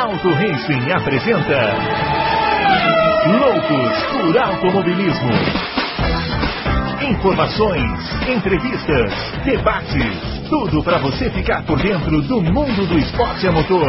Auto Racing apresenta Loucos por Automobilismo. Informações, entrevistas, debates, tudo para você ficar por dentro do mundo do esporte a motor.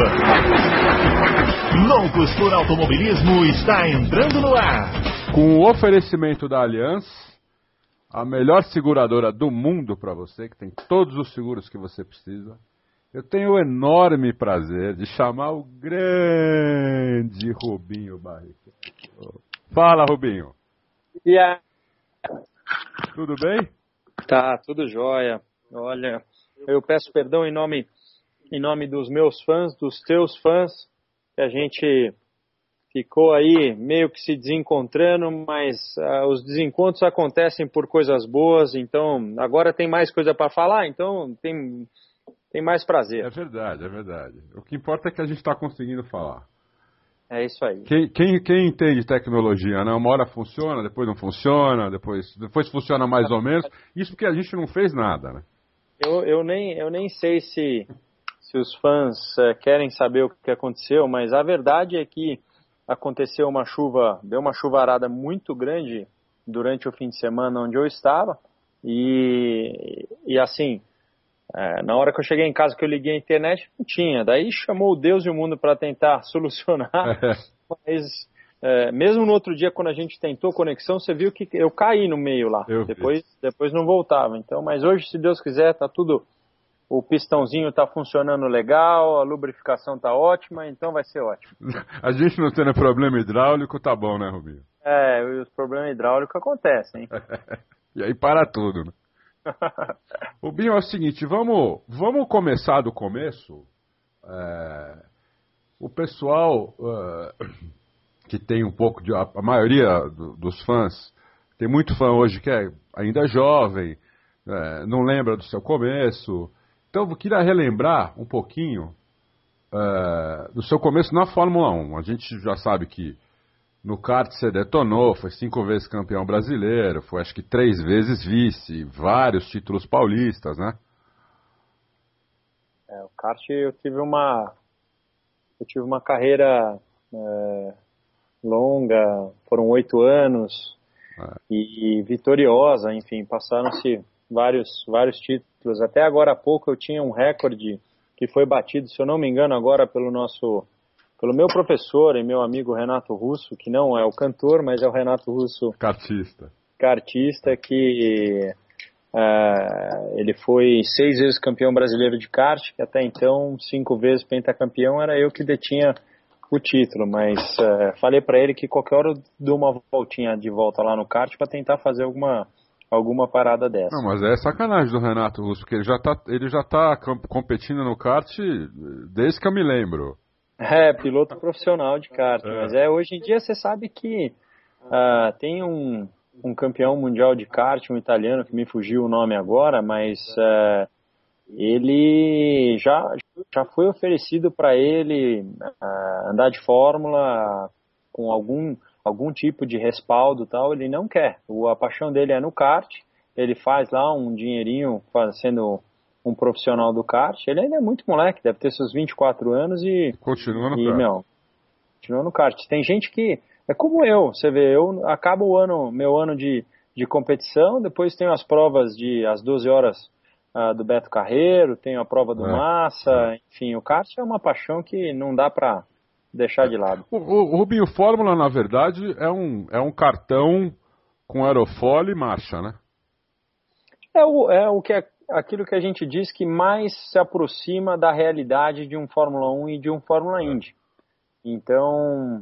Loucos por Automobilismo está entrando no ar. Com o oferecimento da Allianz, a melhor seguradora do mundo para você, que tem todos os seguros que você precisa. Eu tenho o enorme prazer de chamar o grande Rubinho Barrichello. Fala, Rubinho. E aí? Tudo bem? Tá, tudo jóia. Olha, eu peço perdão em nome dos meus fãs, dos teus fãs, que a gente ficou aí meio que se desencontrando, mas os desencontros acontecem por coisas boas, então agora tem mais coisa para falar, então tem mais prazer. É verdade, é verdade. O que importa é que a gente está conseguindo falar. É isso aí. Quem entende tecnologia, né? Uma hora funciona, depois não funciona, depois funciona mais ou menos. Isso porque a gente não fez nada, né? Eu nem sei se os fãs querem saber o que aconteceu, mas a verdade é que aconteceu deu uma chuvarada muito grande durante o fim de semana onde eu estava. E assim, na hora que eu cheguei em casa, que eu liguei a internet, não tinha. Daí chamou o Deus e o mundo para tentar solucionar. Mas mesmo no outro dia, quando a gente tentou conexão, você viu que eu caí no meio lá. Depois não voltava. Então, mas hoje, se Deus quiser, tá tudo... O pistãozinho tá funcionando legal, a lubrificação tá ótima, então vai ser ótimo. A gente não tendo problema hidráulico, tá bom, né, Rubinho? Os problemas hidráulicos acontecem. E aí para tudo, né? Rubinho, é o seguinte, vamos começar do começo. O pessoal que tem um pouco de... A maioria dos fãs, tem muito fã hoje que é ainda jovem, não lembra do seu começo. Então eu queria relembrar um pouquinho do seu começo na Fórmula 1. A gente já sabe que no kart você detonou, foi 5 vezes campeão brasileiro, foi acho que 3 vezes vice, vários títulos paulistas, né? O kart eu tive uma carreira longa, foram 8 anos, e vitoriosa, enfim, passaram-se vários títulos. Até agora há pouco eu tinha um recorde que foi batido, se eu não me engano, agora pelo meu professor e meu amigo Renato Russo, que não é o cantor, mas é o Renato Russo, kartista, que ele foi 6 vezes campeão brasileiro de kart, que até então 5 vezes pentacampeão, era eu que detinha o título, mas falei para ele que qualquer hora eu dou uma voltinha de volta lá no kart para tentar fazer alguma parada dessa. Não, mas é sacanagem do Renato Russo, porque ele já tá competindo no kart desde que eu me lembro. Piloto profissional de kart, mas hoje em dia você sabe que tem um campeão mundial de kart, um italiano, que me fugiu o nome agora, mas ele já foi oferecido para ele andar de Fórmula com algum tipo de respaldo e tal, ele não quer. A paixão dele é no kart, ele faz lá um dinheirinho sendo um profissional do kart, ele ainda é muito moleque, deve ter seus 24 anos e... Continua no kart. Continua no kart. Tem gente que... É como eu, você vê, eu acabo meu ano de competição, depois tenho as provas as 12 horas do Beto Carreiro, tenho a prova do Massa, enfim, o kart é uma paixão que não dá pra deixar de lado. O Rubinho, Fórmula, na verdade, é um cartão com aerofólio e marcha, né? Aquilo que a gente diz que mais se aproxima da realidade de um Fórmula 1 e de um Fórmula Indy. Então,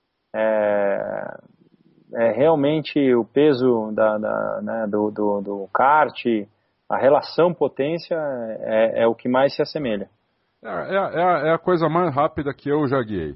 realmente o peso do kart, a relação potência é o que mais se assemelha. É a coisa mais rápida que eu já guiei.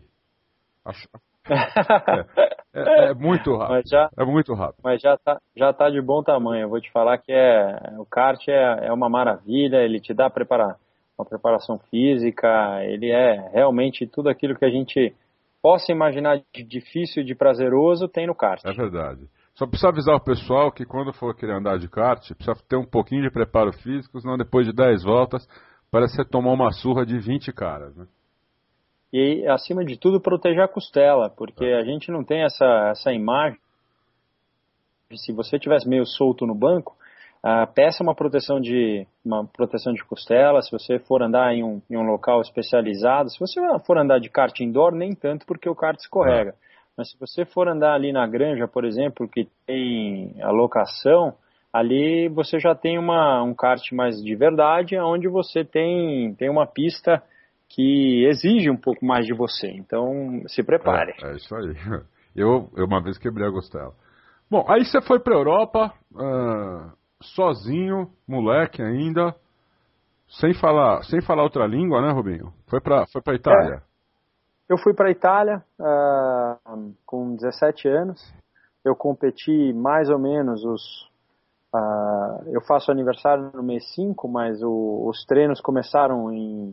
É muito rápido. É muito rápido. Mas já tá de bom tamanho. Eu vou te falar que o kart é uma maravilha, ele te dá uma preparação física, ele é realmente tudo aquilo que a gente possa imaginar de difícil e de prazeroso, tem no kart. É verdade. Só precisa avisar o pessoal que quando for querer andar de kart, precisa ter um pouquinho de preparo físico, senão depois de 10 voltas, parece que você tomou uma surra de 20 caras, né? e, acima de tudo, proteger a costela, porque a gente não tem essa imagem. Se você tivesse meio solto no banco, peça uma proteção de costela. Se você for andar em um local especializado, se você for andar de kart indoor, nem tanto, porque o kart escorrega. Mas se você for andar ali na granja, por exemplo, que tem a locação, ali você já tem um kart mais de verdade, onde você tem uma pista que exige um pouco mais de você. Então, se prepare. É isso aí. Eu uma vez quebrei a costela. Bom, aí você foi pra Europa, sozinho, moleque ainda, sem falar outra língua, né, Rubinho? Foi pra Itália. Eu fui pra Itália com 17 anos. Eu competi mais ou menos eu faço aniversário no mês 5, mas os treinos começaram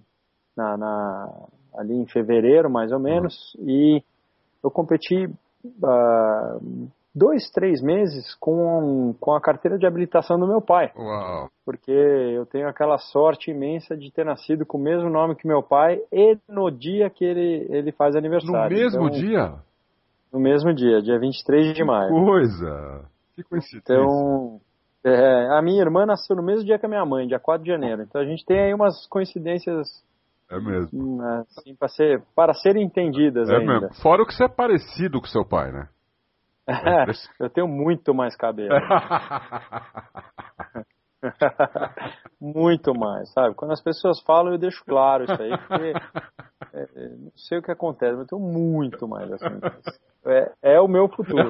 ali em fevereiro, mais ou menos, e eu competi 2, 3 meses com a carteira de habilitação do meu pai. Uau. Porque eu tenho aquela sorte imensa de ter nascido com o mesmo nome que meu pai e no dia que ele faz aniversário. No mesmo dia? No mesmo dia 23 de maio. Que coincidência. Então, a minha irmã nasceu no mesmo dia que a minha mãe, dia 4 de janeiro. Então a gente tem aí umas coincidências. É mesmo. Assim, para serem entendidas ainda. Mesmo. Fora o que você é parecido com seu pai, né? Eu tenho muito mais cabelo. Muito mais, sabe? Quando as pessoas falam, eu deixo claro isso aí, porque não sei o que acontece, mas eu tenho muito mais assim. É o meu futuro.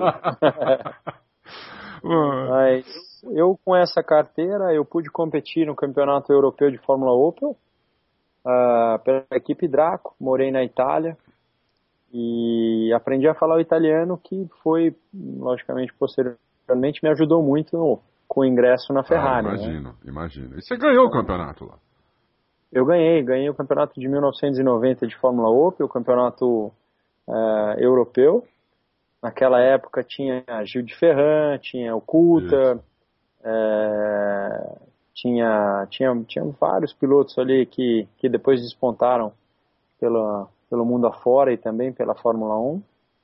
Mas eu, com essa carteira, eu pude competir no Campeonato Europeu de Fórmula Opel pela equipe Draco. Morei na Itália e aprendi a falar o italiano, que foi, logicamente, posteriormente me ajudou muito com o ingresso na Ferrari. Imagino. E você ganhou o campeonato lá? Eu ganhei o campeonato de 1990 de Fórmula Opel, o campeonato europeu. Naquela época tinha Gil de Ferran, tinha o Coulter, tinha vários pilotos ali que depois despontaram pelo mundo afora e também pela Fórmula 1.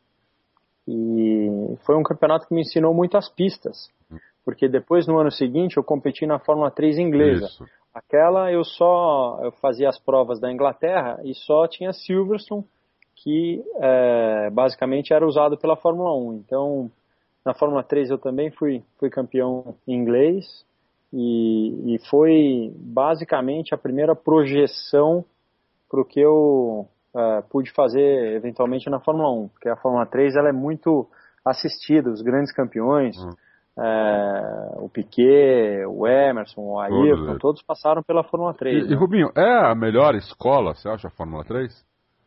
E foi um campeonato que me ensinou muito as pistas, porque depois, no ano seguinte, eu competi na Fórmula 3 inglesa. Isso. Aquela eu fazia as provas da Inglaterra e só tinha Silverstone, que basicamente era usado pela Fórmula 1. Então, na Fórmula 3 eu também fui campeão inglês e foi basicamente a primeira projeção para o que eu pude fazer eventualmente na Fórmula 1, porque a Fórmula 3 ela é muito assistida, os grandes campeões, o Piquet, o Emerson, o Ayrton, todos passaram pela Fórmula 3. E Rubinho, é a melhor escola, você acha, a Fórmula 3?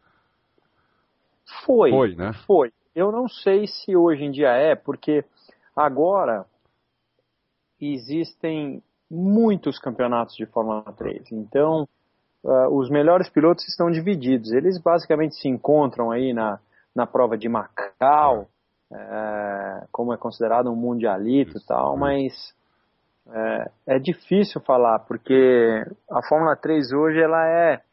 Foi, né? Foi. Eu não sei se hoje em dia porque agora existem muitos campeonatos de Fórmula 3. Então, os melhores pilotos estão divididos. Eles basicamente se encontram aí na prova de Macau, como é considerado um mundialito e tal, mas é difícil falar, porque a Fórmula 3 hoje ela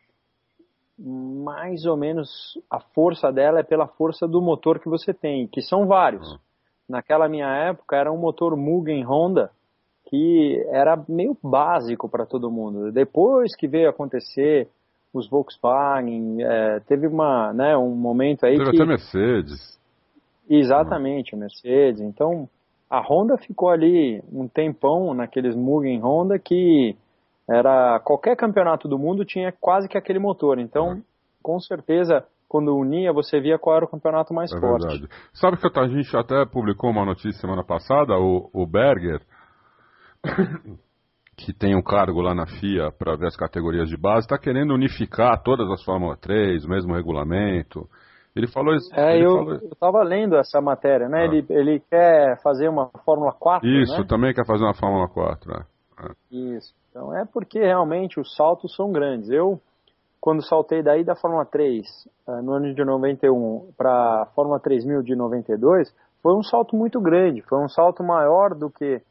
mais ou menos, a força dela é pela força do motor que você tem, que são vários. Naquela minha época era um motor Mugen Honda, que era meio básico para todo mundo. Depois que veio acontecer os Volkswagen, teve um momento aí teve que... até Mercedes. Exatamente, Mercedes. Então, a Honda ficou ali um tempão naqueles Mugen Honda que qualquer campeonato do mundo tinha quase que aquele motor. Então, com certeza, quando unia, você via qual era o campeonato mais forte. Verdade. Sabe que a gente até publicou uma notícia semana passada, o Berger, que tem um cargo lá na FIA para ver as categorias de base, está querendo unificar todas as Fórmula 3, o mesmo regulamento. Ele falou isso. Eu estava lendo essa matéria, né? Ele quer fazer uma Fórmula 4, isso, né? também quer fazer uma Fórmula 4. Isso. Então porque realmente os saltos são grandes. Eu, quando saltei daí da Fórmula 3, no ano de 91, para a Fórmula 3000 de 92, foi um salto muito grande. Foi um salto maior do que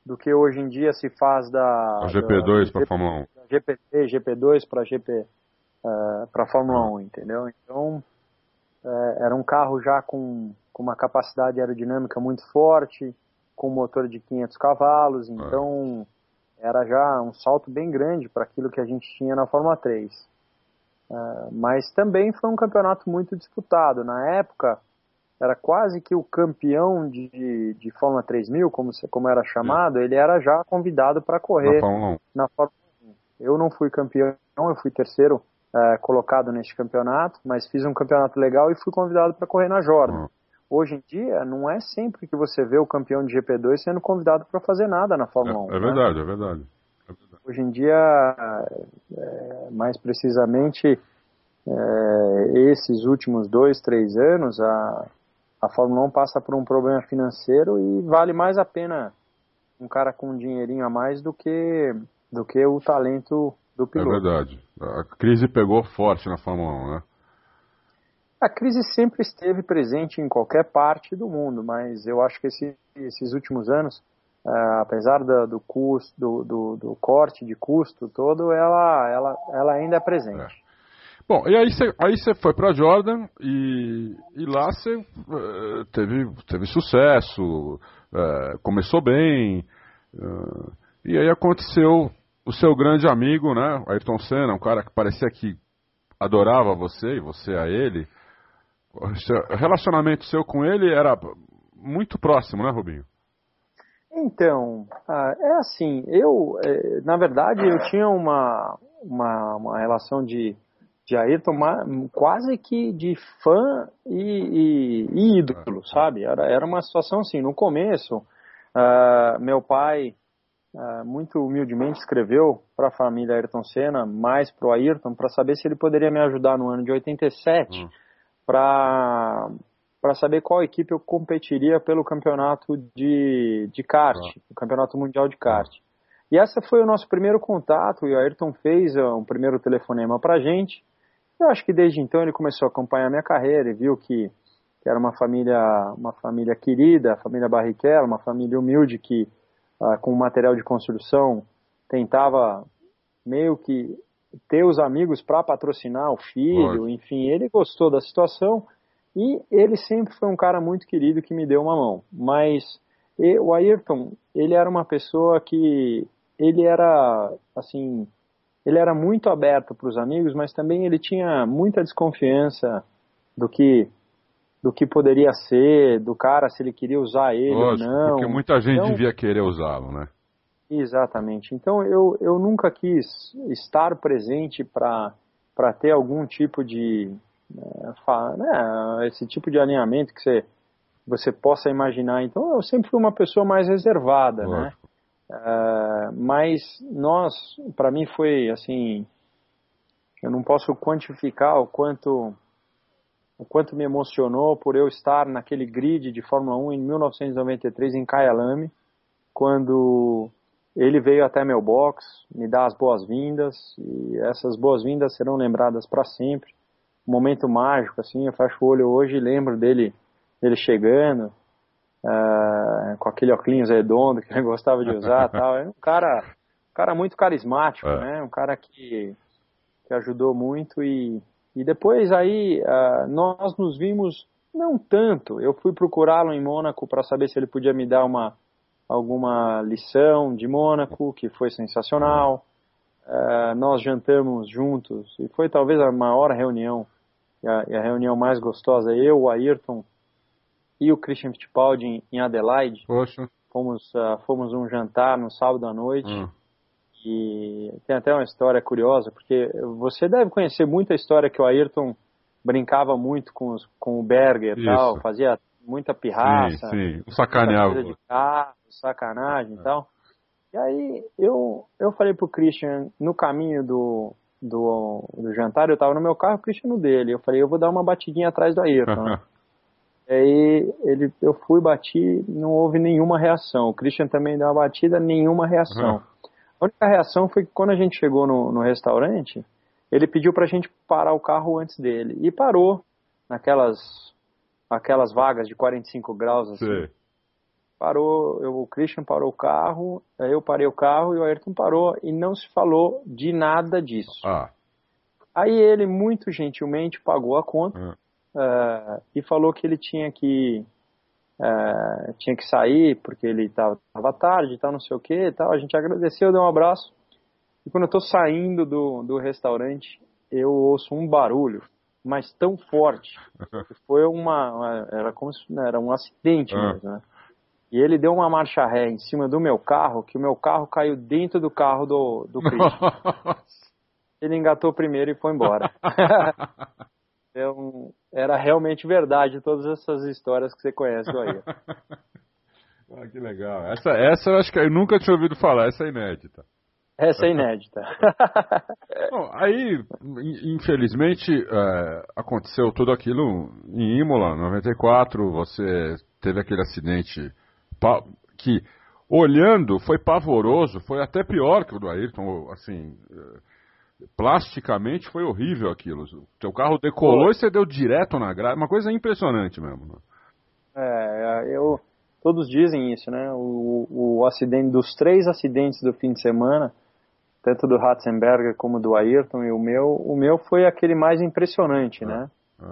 hoje em dia se faz da GP2 para Fórmula 1. GP2 para GP. para a Fórmula 1, entendeu? Então, era um carro já com uma capacidade aerodinâmica muito forte, com um motor de 500 cavalos, então era já um salto bem grande para aquilo que a gente tinha na Fórmula 3. Mas também foi um campeonato muito disputado. Na época, era quase que o campeão de Fórmula 3000, como era chamado, ele era já convidado para correr na Fórmula 1. Eu não fui campeão, eu fui terceiro colocado neste campeonato, mas fiz um campeonato legal e fui convidado para correr na Jordan. Hoje em dia, não é sempre que você vê o campeão de GP2 sendo convidado para fazer nada na Fórmula 1. É verdade, né? É verdade. Hoje em dia, mais precisamente, esses últimos 2, 3 anos, a Fórmula 1 passa por um problema financeiro e vale mais a pena um cara com um dinheirinho a mais do que o talento do piloto. É verdade. A crise pegou forte na Fórmula 1, né? A crise sempre esteve presente em qualquer parte do mundo, mas eu acho que esses últimos anos, apesar do custo, do corte de custo todo, ela ainda é presente. Bom, e aí você foi para Jordan e lá você teve sucesso, começou bem, e aí aconteceu o seu grande amigo, né, Ayrton Senna, um cara que parecia que adorava você e você a ele. O relacionamento seu com ele era muito próximo, né, Rubinho? Então, é assim, na verdade, eu tinha uma relação de Ayrton quase que de fã e ídolo, sabe? Era uma situação assim, no começo, meu pai muito humildemente escreveu para a família Ayrton Senna, mais para o Ayrton, para saber se ele poderia me ajudar no ano de 87, para saber qual equipe eu competiria pelo campeonato de kart, o campeonato mundial de kart. E esse foi o nosso primeiro contato, e o Ayrton fez um primeiro telefonema para a gente. Eu acho que desde então ele começou a acompanhar a minha carreira e viu que era uma família querida, a família Barrichello, uma família humilde que, com material de construção, tentava meio que ter os amigos para patrocinar o filho, enfim, ele gostou da situação e ele sempre foi um cara muito querido que me deu uma mão. Mas o Ayrton, ele era uma pessoa que ele era muito aberto para os amigos, mas também ele tinha muita desconfiança do que poderia ser, do cara, se ele queria usar ele ou não. Porque muita gente devia querer usá-lo, né? Exatamente. Então eu nunca quis estar presente para ter algum tipo de esse tipo de alinhamento que você possa imaginar. Então eu sempre fui uma pessoa mais reservada, né? Mas para mim foi assim, eu não posso quantificar o quanto me emocionou por eu estar naquele grid de Fórmula 1 em 1993 em Kyalami, quando ele veio até meu box, me dar as boas-vindas, e essas boas-vindas serão lembradas para sempre. Um momento mágico, assim, eu fecho o olho hoje e lembro dele chegando, com aquele óculos redondo que ele gostava de usar e tal. É um cara muito carismático, né? Um cara que ajudou muito e depois aí nós nos vimos, não tanto, eu fui procurá-lo em Mônaco para saber se ele podia me dar alguma lição de Mônaco, que foi sensacional. Nós jantamos juntos e foi talvez a maior reunião e a reunião mais gostosa. Eu, o Ayrton e o Christian Fittipaldi em Adelaide. Poxa. Fomos um jantar no sábado à noite. E tem até uma história curiosa, porque você deve conhecer muita história que o Ayrton brincava muito com o Berger e tal, fazia muita pirraça, sim. Sacaneava. De carro, sacanagem e tal. E aí eu falei pro Christian, no caminho do jantar, eu tava no meu carro, o Christian no dele. Eu falei, eu vou dar uma batidinha atrás do Ayrton. Né? Aí eu fui, bati, não houve nenhuma reação. O Christian também deu uma batida, nenhuma reação. A única reação foi que quando a gente chegou no restaurante, ele pediu pra gente parar o carro antes dele. E parou naquelas vagas de 45 graus, assim. Sim. Parou, o Christian parou o carro, eu parei o carro e o Ayrton parou e não se falou de nada disso. Aí ele muito gentilmente pagou a conta e falou que ele tinha que sair porque ele estava tarde e tal, não sei o que e tal. A gente agradeceu, deu um abraço. E quando eu estou saindo do restaurante, eu ouço um barulho, mas tão forte, que foi era como se era um acidente mesmo, né? E ele deu uma marcha ré em cima do meu carro, que o meu carro caiu dentro do carro do Christian. Ele engatou primeiro e foi embora. Então, era realmente verdade todas essas histórias que você conhece do Ayrton. Que legal. Essa eu acho que eu nunca tinha ouvido falar, essa é inédita. Essa é inédita. Bom, aí, infelizmente, aconteceu tudo aquilo em Imola, 94, você teve aquele acidente que, olhando, foi pavoroso, foi até pior que o do Ayrton, assim, plasticamente foi horrível aquilo. O teu carro decolou e você deu direto na grade, uma coisa impressionante mesmo. Todos dizem isso, né? O acidente, dos 3 acidentes do fim de semana, tanto do Ratzenberger como do Ayrton e o meu foi aquele mais impressionante, né?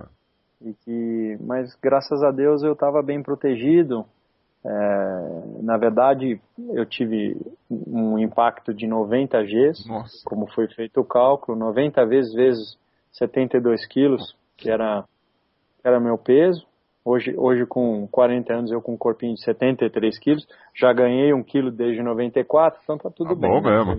Mas graças a Deus eu estava bem protegido. Na verdade, eu tive um impacto de 90 Gs, como foi feito o cálculo, 90 vezes 72 quilos, que era meu peso. Hoje com 40 anos, eu com um corpinho de 73 quilos, já ganhei 1 quilo desde 94, então tá tudo bem. Bom mesmo.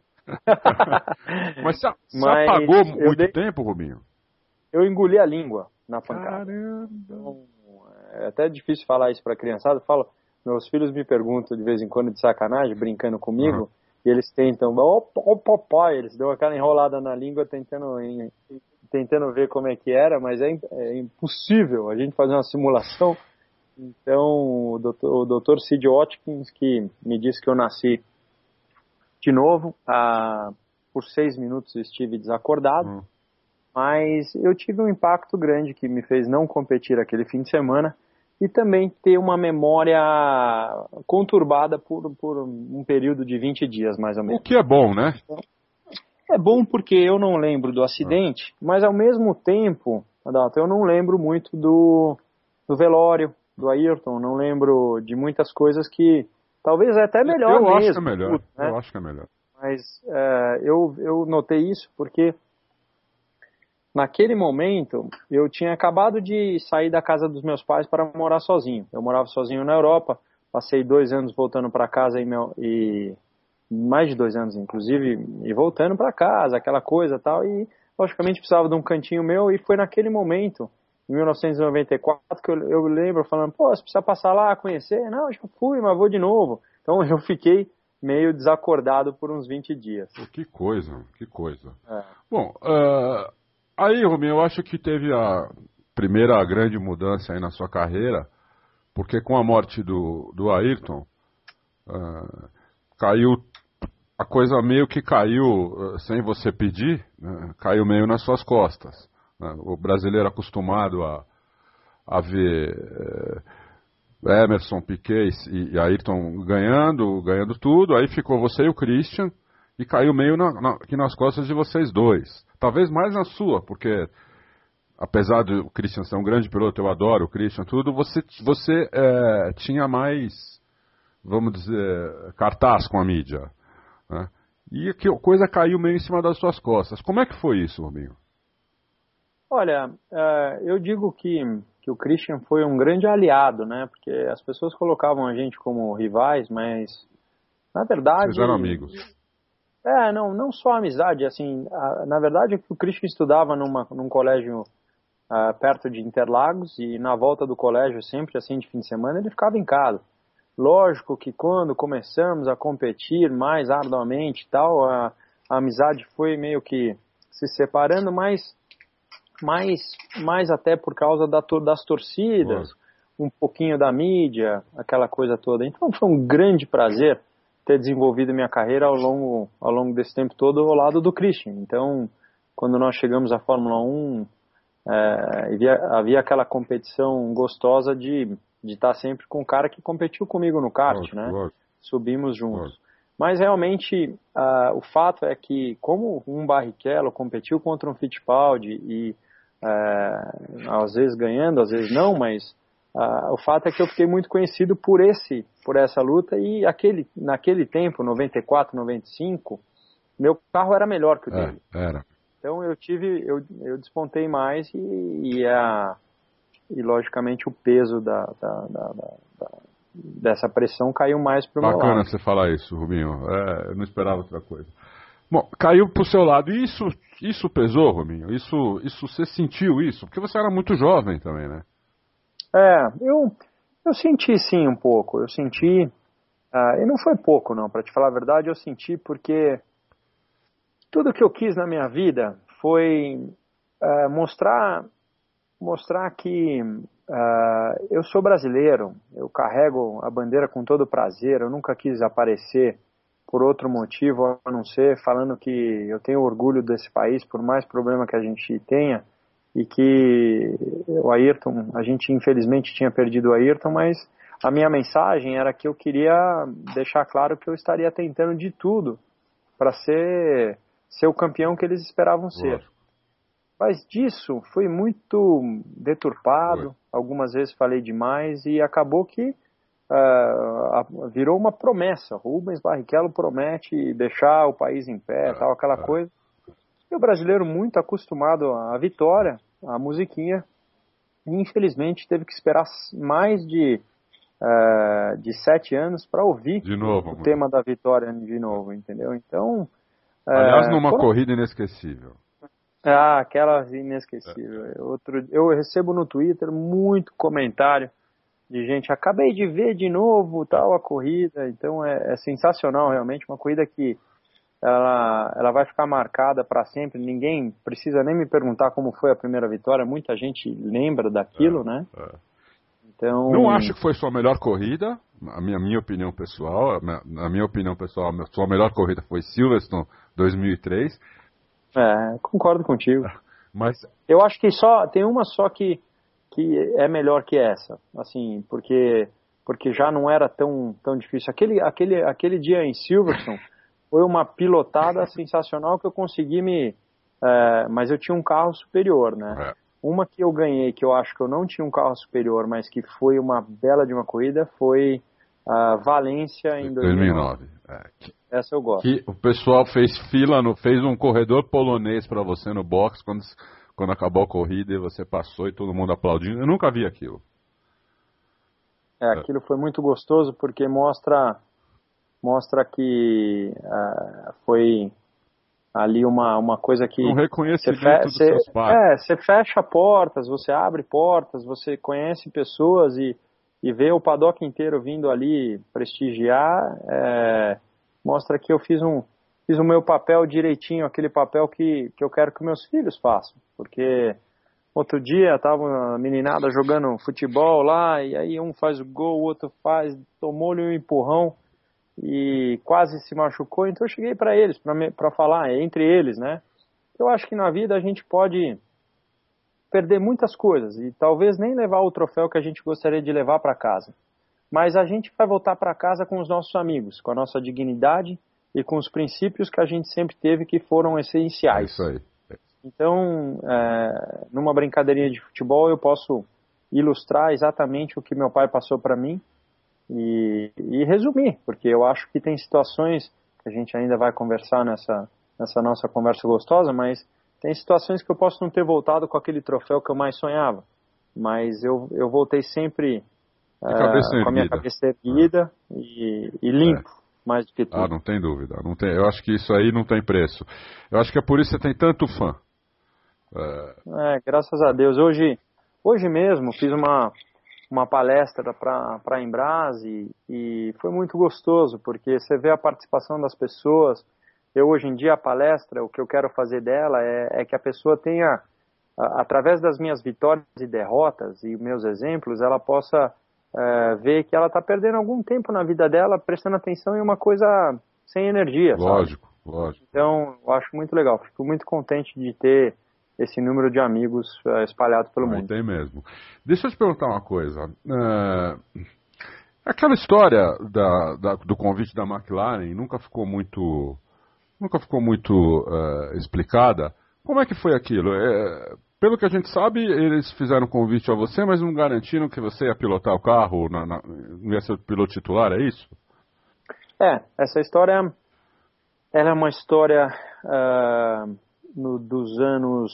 Mas você apagou muito tempo, Rubinho? Eu engoli a língua na pancada. Caramba! Então, é até difícil falar isso pra criançada. Meus filhos me perguntam de vez em quando de sacanagem, brincando comigo, e eles tentam, papai, eles dão aquela enrolada na língua tentando ver como é que era, mas é impossível a gente fazer uma simulação. Então, o Dr. Sid Watkins, que me disse que eu nasci de novo, por 6 minutos estive desacordado, mas eu tive um impacto grande que me fez não competir aquele fim de semana e também ter uma memória conturbada por um período de 20 dias, mais ou menos. O que é bom, né? É bom porque eu não lembro do acidente, mas ao mesmo tempo, Adalto, eu não lembro muito do velório do Ayrton, não lembro de muitas coisas que talvez é até melhor mesmo. Acho que é melhor, tudo, né? Eu acho que é melhor. Mas eu notei isso porque naquele momento eu tinha acabado de sair da casa dos meus pais para morar sozinho. Eu morava sozinho na Europa, passei 2 anos voltando para casa e mais de 2 anos, inclusive, e voltando para casa, aquela coisa e tal, e logicamente precisava de um cantinho meu, e foi naquele momento, em 1994, que eu lembro falando, você precisa passar lá, conhecer? Não, já fui, mas vou de novo. Então eu fiquei meio desacordado por uns 20 dias. Que coisa. Bom, aí, Rominho, eu acho que teve a primeira grande mudança aí na sua carreira, porque com a morte do Ayrton, caiu. A coisa meio que caiu, sem você pedir, né, caiu meio nas suas costas. Né? O brasileiro acostumado a ver Emerson, Piquet e Ayrton ganhando tudo, aí ficou você e o Christian, e caiu meio aqui nas costas de vocês dois. Talvez mais na sua, porque apesar do Christian ser um grande piloto, eu adoro o Christian, tudo, você tinha mais, vamos dizer, cartaz com a mídia. Né? E que coisa caiu meio em cima das suas costas. Como é que foi isso, Rubinho? Olha, eu digo que o Christian foi um grande aliado, né? Porque as pessoas colocavam a gente como rivais, mas na verdade... Vocês eram amigos. Não só amizade, assim, na verdade o Christian estudava num colégio perto de Interlagos e na volta do colégio, sempre assim de fim de semana, ele ficava em casa. Lógico que quando começamos a competir mais arduamente e tal, a amizade foi meio que se separando, mais até por causa das torcidas, um pouquinho da mídia, aquela coisa toda. Então foi um grande prazer ter desenvolvido minha carreira ao longo desse tempo todo ao lado do Christian. Então, quando nós chegamos à Fórmula 1, havia aquela competição gostosa de estar sempre com o cara que competiu comigo no kart, né? Subimos juntos. Mas realmente o fato é que, como um Barrichello competiu contra um Fittipaldi e às vezes ganhando, às vezes não, mas o fato é que eu fiquei muito conhecido por essa luta, e naquele tempo, 94, 95, meu carro era melhor que o dele. Era. Então eu despontei mais e logicamente o peso dessa pressão caiu mais para o meu lado. Bacana você falar isso, Rubinho. Eu não esperava outra coisa. Bom, caiu pro seu lado. E isso pesou, Rubinho? Isso você sentiu isso? Porque você era muito jovem também, né? Eu senti sim um pouco. Eu senti, e não foi pouco não, para te falar a verdade, eu senti porque tudo que eu quis na minha vida foi mostrar que eu sou brasileiro, eu carrego a bandeira com todo prazer, eu nunca quis aparecer por outro motivo a não ser falando que eu tenho orgulho desse país, por mais problema que a gente tenha, e que o Ayrton, a gente infelizmente tinha perdido o Ayrton, mas a minha mensagem era que eu queria deixar claro que eu estaria tentando de tudo para ser o campeão que eles esperavam ser. Mas disso foi muito deturpado, algumas vezes falei demais e acabou que virou uma promessa. Rubens Barrichello promete deixar o país em pé, tal, aquela coisa. E o brasileiro muito acostumado à vitória, à musiquinha, infelizmente teve que esperar mais de 7 anos para ouvir o tema da vitória de novo, entendeu? Então... aliás, numa corrida inesquecível. Aquela inesquecível. Eu recebo no Twitter muito comentário de gente, acabei de ver de novo tal a corrida, então é sensacional realmente, uma corrida que ela vai ficar marcada para sempre, ninguém precisa nem me perguntar como foi a primeira vitória, muita gente lembra daquilo, né? Então... Não acho que foi sua melhor corrida, a minha opinião pessoal, a sua melhor corrida foi Silverstone 2003. Concordo contigo. Mas eu acho que tem uma só que é melhor que essa, assim, porque já não era tão difícil. Aquele dia em Silverstone foi uma pilotada sensacional que eu consegui mas eu tinha um carro superior, né? Uma que eu ganhei, que eu acho que eu não tinha um carro superior, mas que foi uma bela de uma corrida, foi a Valência em 2009. Essa eu gosto. Que o pessoal fez fez um corredor polonês para você no box quando acabou a corrida e você passou e todo mundo aplaudindo. Eu nunca vi aquilo. Aquilo foi muito gostoso porque mostra que foi ali uma coisa que... Um reconhecimento dos seus pais. Você fecha portas, você abre portas, você conhece pessoas e ver o paddock inteiro vindo ali prestigiar, mostra que eu fiz o meu papel direitinho, aquele papel que eu quero que meus filhos façam, porque outro dia tava uma meninada jogando futebol lá, e aí um faz o gol, o outro tomou-lhe um empurrão e quase se machucou, então eu cheguei para eles, para falar entre eles, né? Eu acho que na vida a gente pode perder muitas coisas e talvez nem levar o troféu que a gente gostaria de levar para casa. Mas a gente vai voltar para casa com os nossos amigos, com a nossa dignidade e com os princípios que a gente sempre teve que foram essenciais. Isso aí. Então, numa brincadeirinha de futebol, eu posso ilustrar exatamente o que meu pai passou para mim e resumir, porque eu acho que tem situações que a gente ainda vai conversar nessa nossa conversa gostosa, mas tem situações que eu posso não ter voltado com aquele troféu que eu mais sonhava, mas eu voltei sempre com a minha cabeça erguida e limpo, mais do que tudo. Não tem dúvida. Eu acho que isso aí não tem preço. Eu acho que é por isso que você tem tanto fã. Graças a Deus. Hoje mesmo fiz uma palestra para a Embras e foi muito gostoso, porque você vê a participação das pessoas. Hoje em dia, a palestra, o que eu quero fazer dela é que a pessoa tenha, através das minhas vitórias e derrotas e meus exemplos, ela possa ver que ela está perdendo algum tempo na vida dela, prestando atenção em uma coisa sem energia. Lógico. Então, eu acho muito legal. Fico muito contente de ter esse número de amigos espalhados pelo mundo. Tem mesmo. Deixa eu te perguntar uma coisa. Aquela história do convite da McLaren nunca ficou muito explicada. Como é que foi aquilo? Pelo que a gente sabe, eles fizeram um convite a você, mas não garantiram que você ia pilotar o carro, não ia ser o piloto titular, é isso? Essa história, ela é uma história dos anos...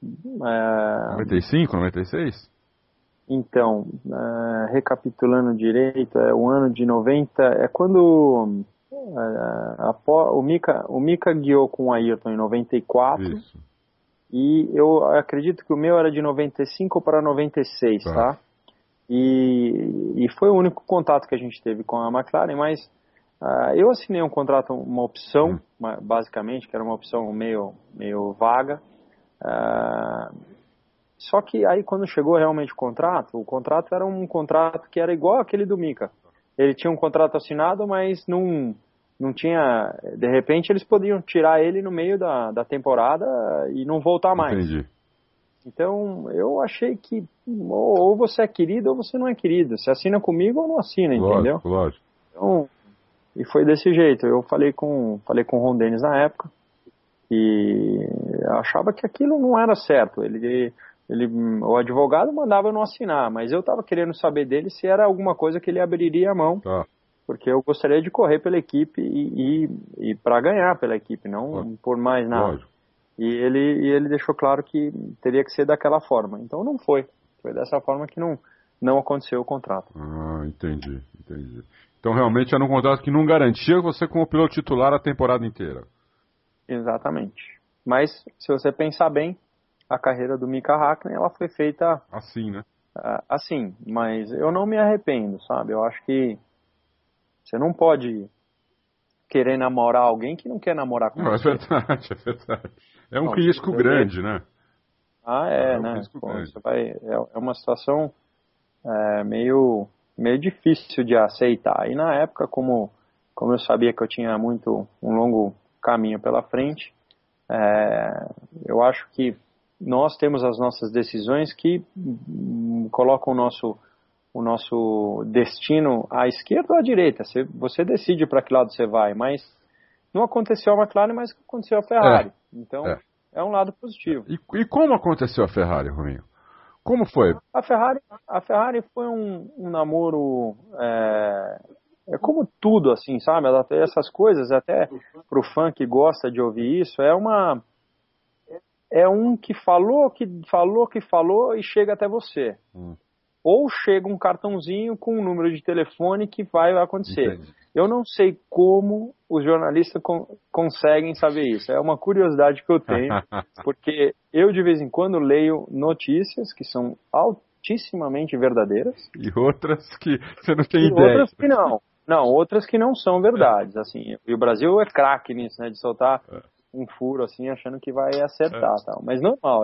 95, 96? Então, recapitulando direito, o ano de 90, é quando o Mika guiou com o Ayrton em 94, isso. E eu acredito que o meu era de 95 para 96, tá? E foi o único contato que a gente teve com a McLaren, mas eu assinei um contrato, uma opção, basicamente, que era uma opção meio vaga. Só que aí quando chegou realmente o contrato era um contrato que era igual aquele do Mika. Ele tinha um contrato assinado, mas não tinha... De repente eles podiam tirar ele no meio da temporada e não voltar mais. Entendi. Então eu achei que ou você é querido ou você não é querido. Você assina comigo ou não assina, entendeu? Lógico. Então, e foi desse jeito. Eu falei com o Ron Dennis na época e achava que aquilo não era certo. O advogado mandava eu não assinar, mas eu estava querendo saber dele se era alguma coisa que ele abriria a mão, porque eu gostaria de correr pela equipe e para ganhar pela equipe, não por mais nada. Lógico. E ele deixou claro que teria que ser daquela forma. Então não foi. Foi dessa forma que não aconteceu o contrato. Entendi. Então realmente era um contrato que não garantia você como piloto titular a temporada inteira. Exatamente. Mas se você pensar bem, a carreira do Mika Häkkinen, ela foi feita assim, né? Assim, mas eu não me arrependo, sabe? Eu acho que você não pode querer namorar alguém que não quer namorar com você. É verdade. É um risco grande, né? Né? É uma situação meio difícil de aceitar. E na época, como eu sabia que eu tinha um longo caminho pela frente, eu acho que nós temos as nossas decisões que colocam o nosso destino à esquerda ou à direita. Você decide para que lado você vai, mas não aconteceu a McLaren, mas aconteceu a Ferrari. Então, é um lado positivo. E como aconteceu a Ferrari, Rominho? Como foi? A Ferrari foi um namoro... É como tudo, assim, sabe? Essas coisas, até pro fã que gosta de ouvir isso, é um que falou e chega até você. Ou chega um cartãozinho com um número de telefone que vai acontecer. Entendi. Eu não sei como os jornalistas conseguem saber isso. É uma curiosidade que eu tenho, porque eu de vez em quando leio notícias que são altissimamente verdadeiras. E outras que você não tem ideia. Outras que não. Não, outras que não são verdades. Assim. E o Brasil é craque nisso, né? De soltar um furo assim, achando que vai acertar. Tal. Mas normal,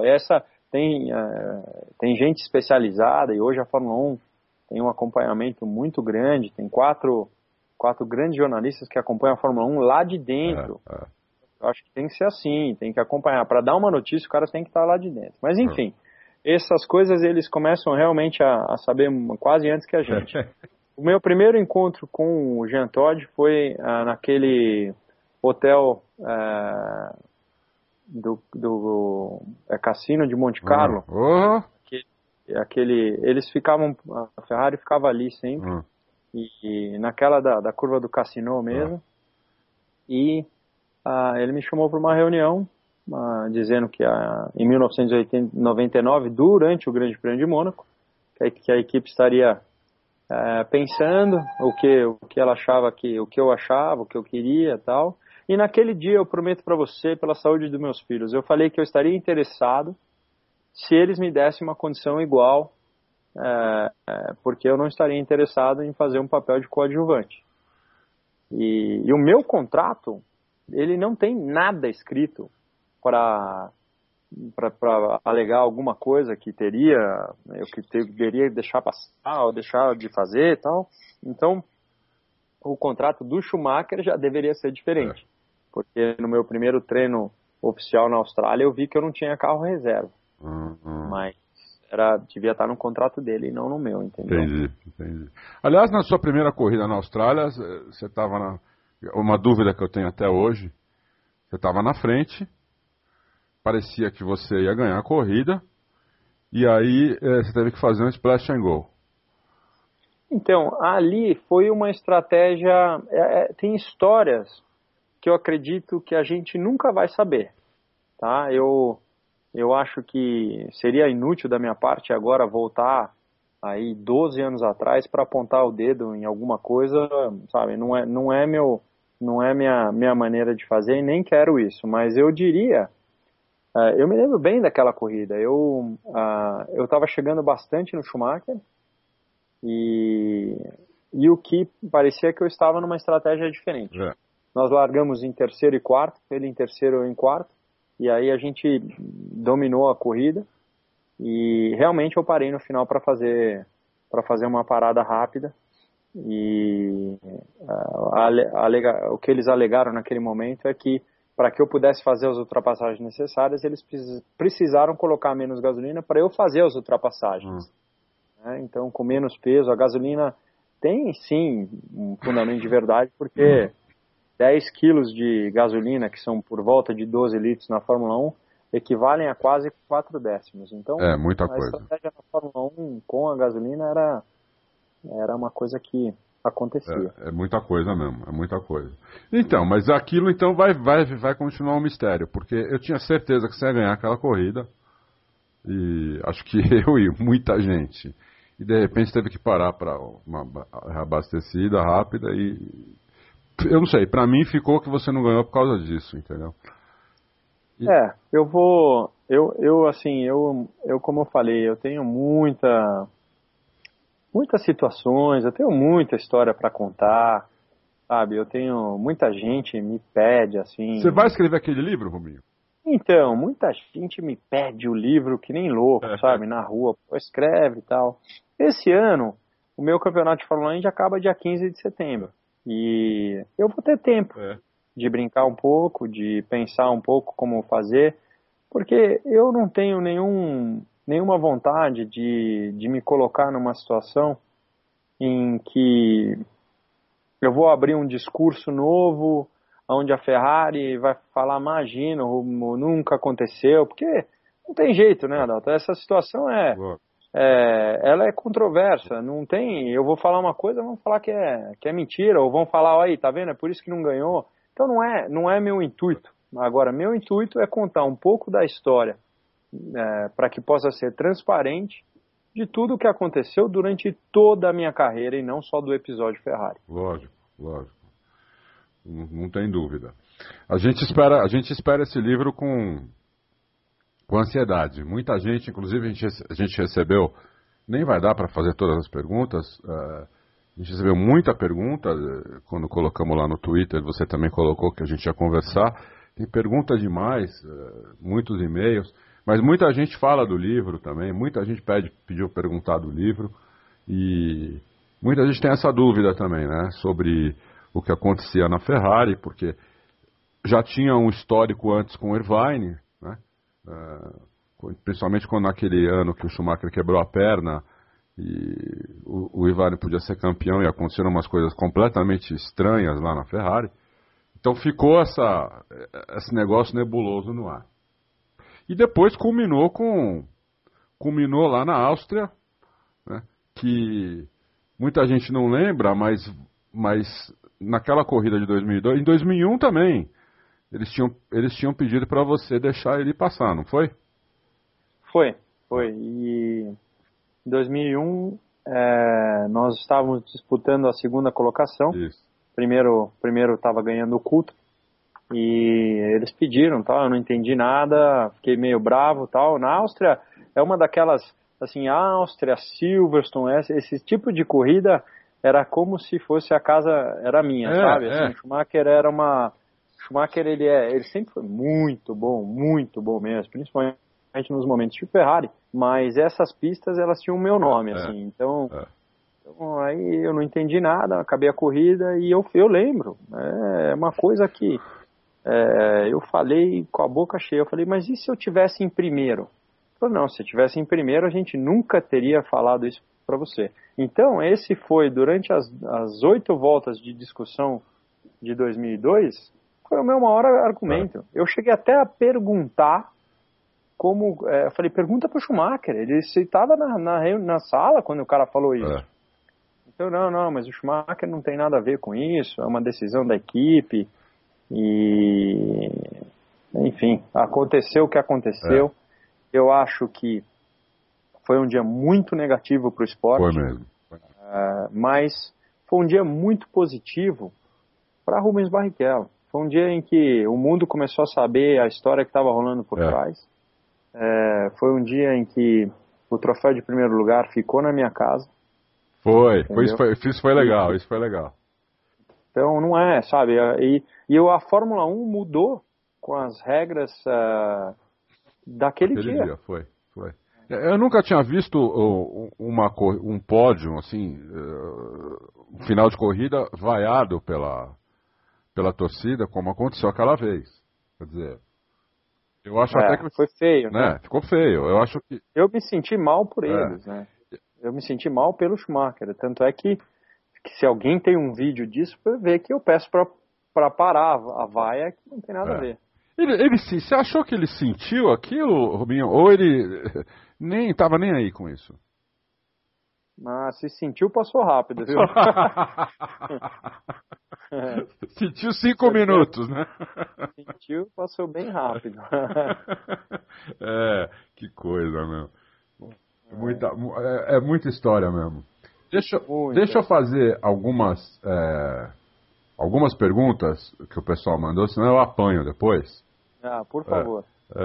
tem gente especializada e hoje a Fórmula 1 tem um acompanhamento muito grande, tem quatro grandes jornalistas que acompanham a Fórmula 1 lá de dentro. Eu acho que tem que ser assim, tem que acompanhar. Para dar uma notícia, o cara tem que estar lá de dentro. Mas enfim, essas coisas eles começam realmente a saber quase antes que a gente. O meu primeiro encontro com o Jean Todt foi naquele hotel do Cassino de Monte Carlo. Eles ficavam, a Ferrari ficava ali sempre, e naquela da curva do Cassino mesmo, e ele me chamou para uma reunião, dizendo que em 1999, durante o Grande Prêmio de Mônaco, que a equipe estaria pensando o que ela achava, o que eu achava, o que eu queria e tal. E naquele dia eu prometo para você, pela saúde dos meus filhos, eu falei que eu estaria interessado se eles me dessem uma condição igual, porque eu não estaria interessado em fazer um papel de coadjuvante. E o meu contrato, ele não tem nada escrito para alegar alguma coisa que eu deveria deixar passar ou deixar de fazer e tal. Então, o contrato do Schumacher já deveria ser diferente. Porque no meu primeiro treino oficial na Austrália eu vi que eu não tinha carro reserva. Mas devia estar no contrato dele e não no meu, entendeu? Entendi. Aliás, na sua primeira corrida na Austrália, você estava uma dúvida que eu tenho até hoje, você estava na frente, parecia que você ia ganhar a corrida, e aí você teve que fazer um splash and go. Então, ali foi uma estratégia, tem histórias que eu acredito que a gente nunca vai saber, tá? Eu acho que seria inútil da minha parte agora voltar aí 12 anos atrás para apontar o dedo em alguma coisa, sabe? Não é minha maneira de fazer e nem quero isso, mas eu diria, eu me lembro bem daquela corrida. Eu estava chegando bastante no Schumacher e o que parecia que eu estava numa estratégia diferente. Nós largamos em terceiro e quarto, ele em terceiro e eu em quarto, e aí a gente dominou a corrida e realmente eu parei no final para fazer uma parada rápida e o que eles alegaram naquele momento é que para que eu pudesse fazer as ultrapassagens necessárias, eles precisaram colocar menos gasolina para eu fazer as ultrapassagens. Então, com menos peso, a gasolina tem sim um fundamento de verdade, porque 10 quilos de gasolina, que são por volta de 12 litros na Fórmula 1, equivalem a quase 4 décimos. Então, muita coisa. A estratégia na Fórmula 1 com a gasolina era uma coisa que acontecia. É muita coisa mesmo, é muita coisa. Então, mas aquilo então vai continuar um mistério, porque eu tinha certeza que você ia ganhar aquela corrida, e acho que eu e muita gente, e de repente teve que parar para uma reabastecida rápida e eu não sei, pra mim ficou que você não ganhou por causa disso, entendeu? Eu como eu falei, eu tenho muitas situações, eu tenho muita história para contar, sabe? Eu tenho, muita gente me pede, assim... Você vai escrever aquele livro, Rominho? Então, muita gente me pede o livro que nem louco, sabe? Na rua, pô, escreve e tal. Esse ano, o meu campeonato de Fórmula 1 acaba dia 15 de setembro. E eu vou ter tempo de brincar um pouco, de pensar um pouco como fazer, porque eu não tenho nenhuma vontade de me colocar numa situação em que eu vou abrir um discurso novo, onde a Ferrari vai falar, imagina, nunca aconteceu, porque não tem jeito, né, Adalto? Essa situação ela é controversa, não tem, eu vou falar uma coisa, vão falar que é mentira, ou vão falar, olha aí, tá vendo, é por isso que não ganhou. Então não é meu intuito. Agora, meu intuito é contar um pouco da história, para que possa ser transparente de tudo o que aconteceu durante toda a minha carreira e não só do episódio Ferrari. Lógico. Não tem dúvida. A gente espera esse livro com ansiedade. Muita gente, inclusive a gente recebeu, nem vai dar para fazer todas as perguntas, a gente recebeu muita pergunta, quando colocamos lá no Twitter, você também colocou que a gente ia conversar, tem pergunta demais, muitos e-mails, mas muita gente fala do livro também, muita gente pediu perguntar do livro, e muita gente tem essa dúvida também, né, sobre o que acontecia na Ferrari, porque já tinha um histórico antes com o Irvine, né, principalmente quando naquele ano que o Schumacher quebrou a perna e o Irvine podia ser campeão e aconteceram umas coisas completamente estranhas lá na Ferrari. Então ficou esse negócio nebuloso no ar. E depois culminou lá na Áustria, né, que muita gente não lembra, mas naquela corrida de 2002, em 2001 também, eles tinham pedido para você deixar ele passar, não foi? Foi. E em 2001 nós estávamos disputando a segunda colocação. Isso. Primeiro estava ganhando o Coulthard e eles pediram, tal, eu não entendi nada, fiquei meio bravo, tal. Na Áustria é uma daquelas, assim, Áustria, Silverstone, esse tipo de corrida era como se fosse a casa era minha, sabe? Assim, Schumacher ele sempre foi muito bom mesmo, principalmente nos momentos de Ferrari, mas essas pistas elas tinham o meu nome, assim, então aí eu não entendi nada, acabei a corrida e eu lembro, é uma coisa que eu falei com a boca cheia, eu falei, mas e se eu tivesse em primeiro? falou, não, se tivesse em primeiro, a gente nunca teria falado isso para você. Então, esse foi, durante as 8 voltas de discussão de 2002, foi o meu maior argumento. Eu cheguei até a perguntar eu falei, pergunta pro Schumacher, ele estava na sala quando o cara falou isso. Então, não, mas o Schumacher não tem nada a ver com isso, é uma decisão da equipe, e enfim, aconteceu o que aconteceu. Eu acho que foi um dia muito negativo para o esporte. Foi mesmo. Mas foi um dia muito positivo para Rubens Barrichello. Foi um dia em que o mundo começou a saber a história que estava rolando por trás. Foi um dia em que o troféu de primeiro lugar ficou na minha casa. Isso foi legal. Então não é, sabe? E a Fórmula 1 mudou com as regras daquele dia. Foi. Eu nunca tinha visto um pódio, assim, um final de corrida vaiado pela torcida, como aconteceu aquela vez. Quer dizer, eu acho até que... Foi feio, né? Ficou feio. Eu acho que... Eu me senti mal por eles, né? Eu me senti mal pelo Schumacher. Tanto é que se alguém tem um vídeo disso, para ver que eu peço para parar a vaia, que não tem nada a ver. Você achou que ele sentiu aquilo, Rubinho? Ou ele nem estava nem aí com isso? Mas se sentiu, passou rápido. Viu? Sentiu 5 minutos, né? Sentiu, passou bem rápido. Que coisa, meu. É muita história mesmo. Deixa eu fazer algumas perguntas que o pessoal mandou, senão eu apanho depois. Por favor.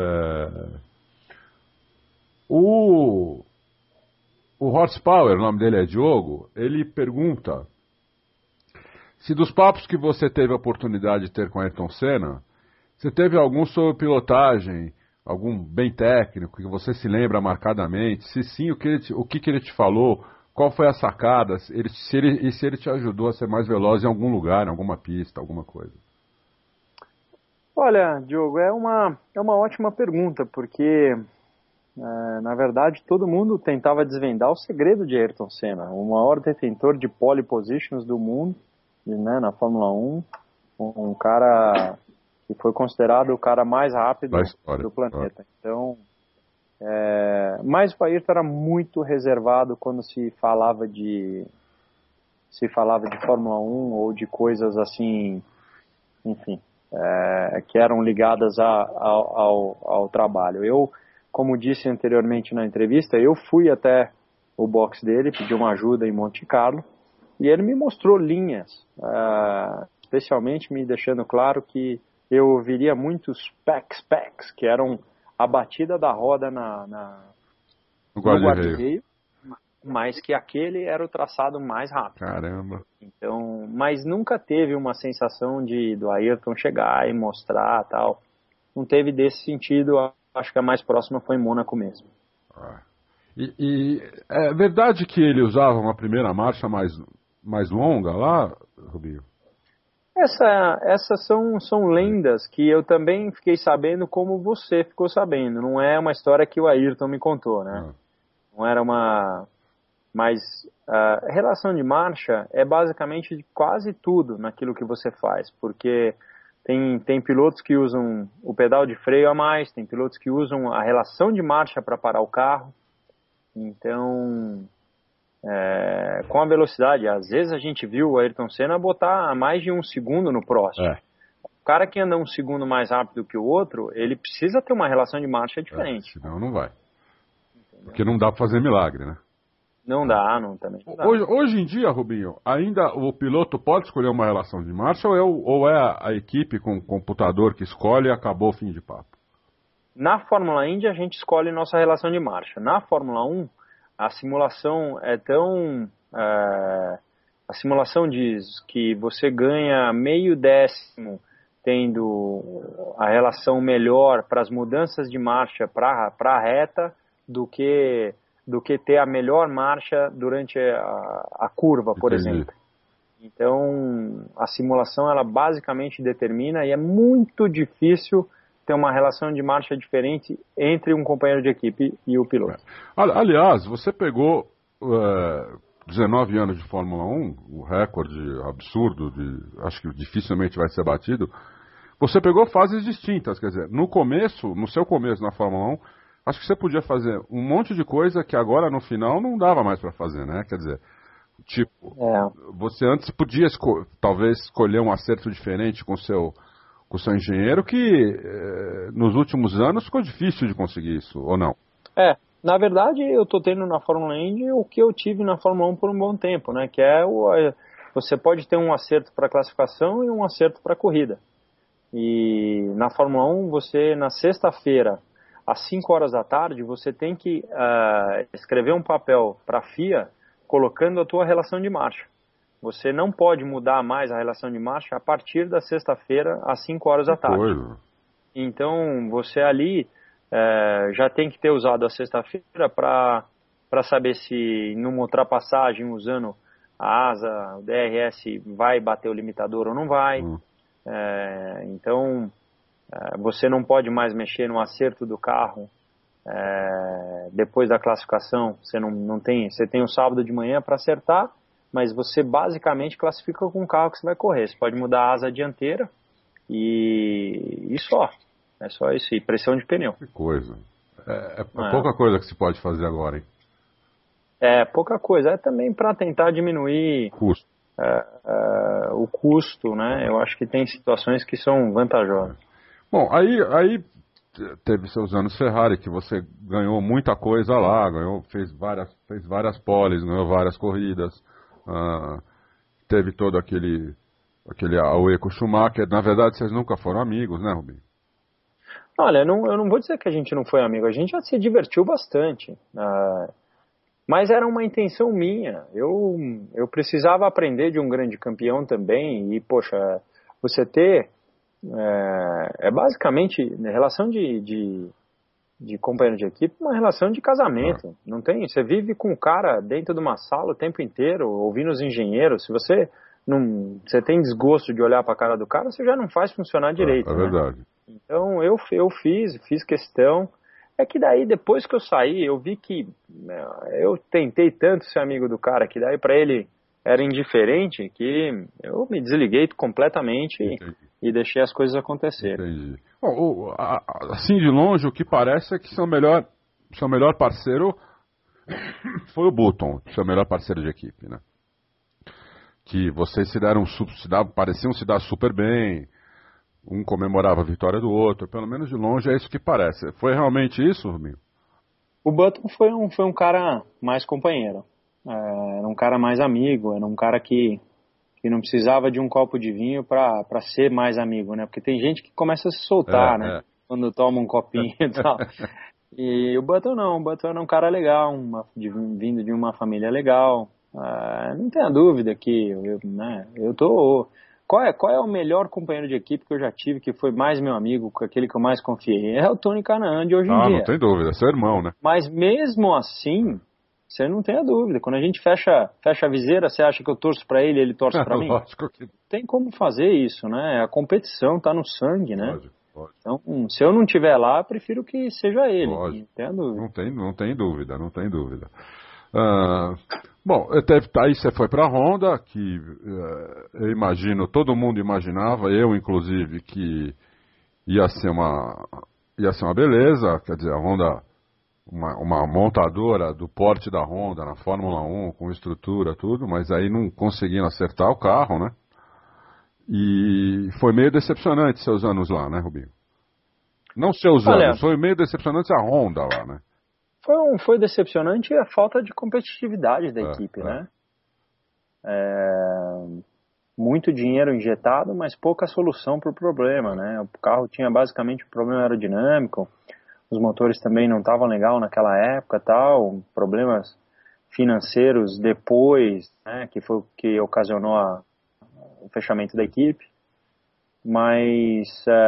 O Horsepower, o nome dele é Diogo, ele pergunta se dos papos que você teve a oportunidade de ter com Ayrton Senna, você teve algum sobre pilotagem, algum bem técnico, que você se lembra marcadamente? Se sim, o que ele te falou? Qual foi a sacada? Se ele te ajudou a ser mais veloz em algum lugar, em alguma pista, alguma coisa? Olha, Diogo, é uma ótima pergunta, porque, na verdade, todo mundo tentava desvendar o segredo de Ayrton Senna, o maior detentor de pole positions do mundo, né, na Fórmula 1, um cara que foi considerado o cara mais rápido do planeta. Então, mas o Ayrton era muito reservado quando se falava de Fórmula 1 ou de coisas assim, enfim, que eram ligadas ao trabalho. Eu, como disse anteriormente na entrevista, eu fui até o box dele, pedi uma ajuda em Monte Carlo, e ele me mostrou linhas, especialmente me deixando claro que eu ouviria muitos specs, que eram a batida da roda no guarda-reio, mas que aquele era o traçado mais rápido. Caramba! Então, mas nunca teve uma sensação do Ayrton chegar e mostrar tal. Não teve desse sentido. Acho que a mais próxima foi em Mônaco mesmo. E é verdade que ele usava uma primeira marcha mais longa lá, Rubinho? Essas são lendas que eu também fiquei sabendo como você ficou sabendo. Não é uma história que o Ayrton me contou, né? Não era uma... Mas a relação de marcha é basicamente de quase tudo naquilo que você faz, porque tem pilotos que usam o pedal de freio a mais, tem pilotos que usam a relação de marcha para parar o carro. Então, com a velocidade, às vezes a gente viu o Ayrton Senna botar mais de 1 segundo no próximo. O cara que anda 1 segundo mais rápido que o outro, ele precisa ter uma relação de marcha diferente. Senão não vai. Entendeu? Porque não dá para fazer milagre, né? Não dá, também não dá. Hoje em dia, Rubinho, ainda o piloto pode escolher uma relação de marcha ou é a equipe com o computador que escolhe e acabou o fim de papo? Na Fórmula Indy a gente escolhe nossa relação de marcha. Na Fórmula 1, a simulação é tão... a simulação diz que você ganha meio décimo tendo a relação melhor para as mudanças de marcha para a reta do que ter a melhor marcha durante a curva, por exemplo. Então, a simulação, ela basicamente determina, e é muito difícil ter uma relação de marcha diferente entre um companheiro de equipe e o piloto. Aliás, você pegou 19 anos de Fórmula 1, o recorde absurdo, acho que dificilmente vai ser batido. Você pegou fases distintas, quer dizer, no seu começo na Fórmula 1, acho que você podia fazer um monte de coisa que agora no final não dava mais para fazer, né? Quer dizer, tipo, você antes podia talvez escolher um acerto diferente com o seu engenheiro, que nos últimos anos ficou difícil de conseguir isso, ou não? Na verdade, eu estou tendo na Fórmula Indy o que eu tive na Fórmula 1 por um bom tempo, né? Que é você pode ter um acerto para classificação e um acerto para corrida. E na Fórmula 1, você na sexta-feira, às 5 horas da tarde, você tem que escrever um papel para a FIA colocando a tua relação de marcha. Você não pode mudar mais a relação de marcha a partir da sexta-feira, às 5 horas da tarde. Coisa. Então, você ali já tem que ter usado a sexta-feira para saber se numa ultrapassagem, usando a asa, o DRS, vai bater o limitador ou não vai. Então, você não pode mais mexer no acerto do carro depois da classificação. Você tem o sábado de manhã para acertar, mas você basicamente classifica com o carro que você vai correr. Você pode mudar a asa dianteira e só. É só isso, e pressão de pneu. Que coisa. É pouca coisa que se pode fazer agora, hein? É pouca coisa. É também para tentar diminuir o custo, né? Eu acho que tem situações que são vantajosas. Bom, aí teve seus anos Ferrari, que você ganhou muita coisa lá, fez várias poles, ganhou várias corridas, teve todo aquele Aue com Schumacher. Na verdade, vocês nunca foram amigos, né, Rubinho? Olha, eu não vou dizer que a gente não foi amigo, a gente já se divertiu bastante, mas era uma intenção minha. Eu precisava aprender de um grande campeão também, e poxa, você ter basicamente relação de companheiro de equipe, uma relação de casamento. Não tem, você vive com o cara dentro de uma sala o tempo inteiro, ouvindo os engenheiros. Se você tem desgosto de olhar para a cara do cara, você já não faz funcionar direito. É verdade. Né? Então eu fiz questão. É que daí, depois que eu saí, eu vi que eu tentei tanto ser amigo do cara, que daí para ele era indiferente, que eu me desliguei completamente e deixei as coisas acontecerem. Entendi. Bom, assim de longe, o que parece é que seu melhor parceiro foi o Button, seu melhor parceiro de equipe, né? Que vocês pareciam se dar super bem, um comemorava a vitória do outro, pelo menos de longe é isso que parece. Foi realmente isso, Rubinho? O Button foi um cara mais companheiro, era um cara mais amigo, era um cara que não precisava de um copo de vinho para ser mais amigo, né? Porque tem gente que começa a se soltar, né? Quando toma um copinho e tal. E o Button não, o Button era um cara legal, vindo de uma família legal. Não tenha dúvida que eu tô... Qual é o melhor companheiro de equipe que eu já tive, que foi mais meu amigo, aquele que eu mais confiei? É o Tony Kanaan de hoje em dia. Não tem dúvida, é seu irmão, né? Mas mesmo assim, você não tem a dúvida. Quando a gente fecha a viseira, você acha que eu torço pra ele e ele torce pra mim? Lógico que... Tem como fazer isso, né? A competição tá no sangue, né? Lógico. Então, se eu não estiver lá, eu prefiro que seja ele. Lógico. Não tem a dúvida. Não tem dúvida. Bom, aí você foi para a Honda, que eu imagino, todo mundo imaginava, eu inclusive, que ia ser uma beleza, quer dizer, a Honda, uma montadora do porte da Honda na Fórmula 1, com estrutura, tudo, mas aí não conseguiram acertar o carro, né? E foi meio decepcionante seus anos lá, né, Rubinho? Não seus anos, foi meio decepcionante a Honda lá, né? Foi decepcionante a falta de competitividade da equipe, né? Muito dinheiro injetado, mas pouca solução para o problema, né? O carro tinha basicamente um problema aerodinâmico, os motores também não estavam legal naquela época, tal, problemas financeiros depois, né? Que foi o que ocasionou o fechamento da equipe. Mas,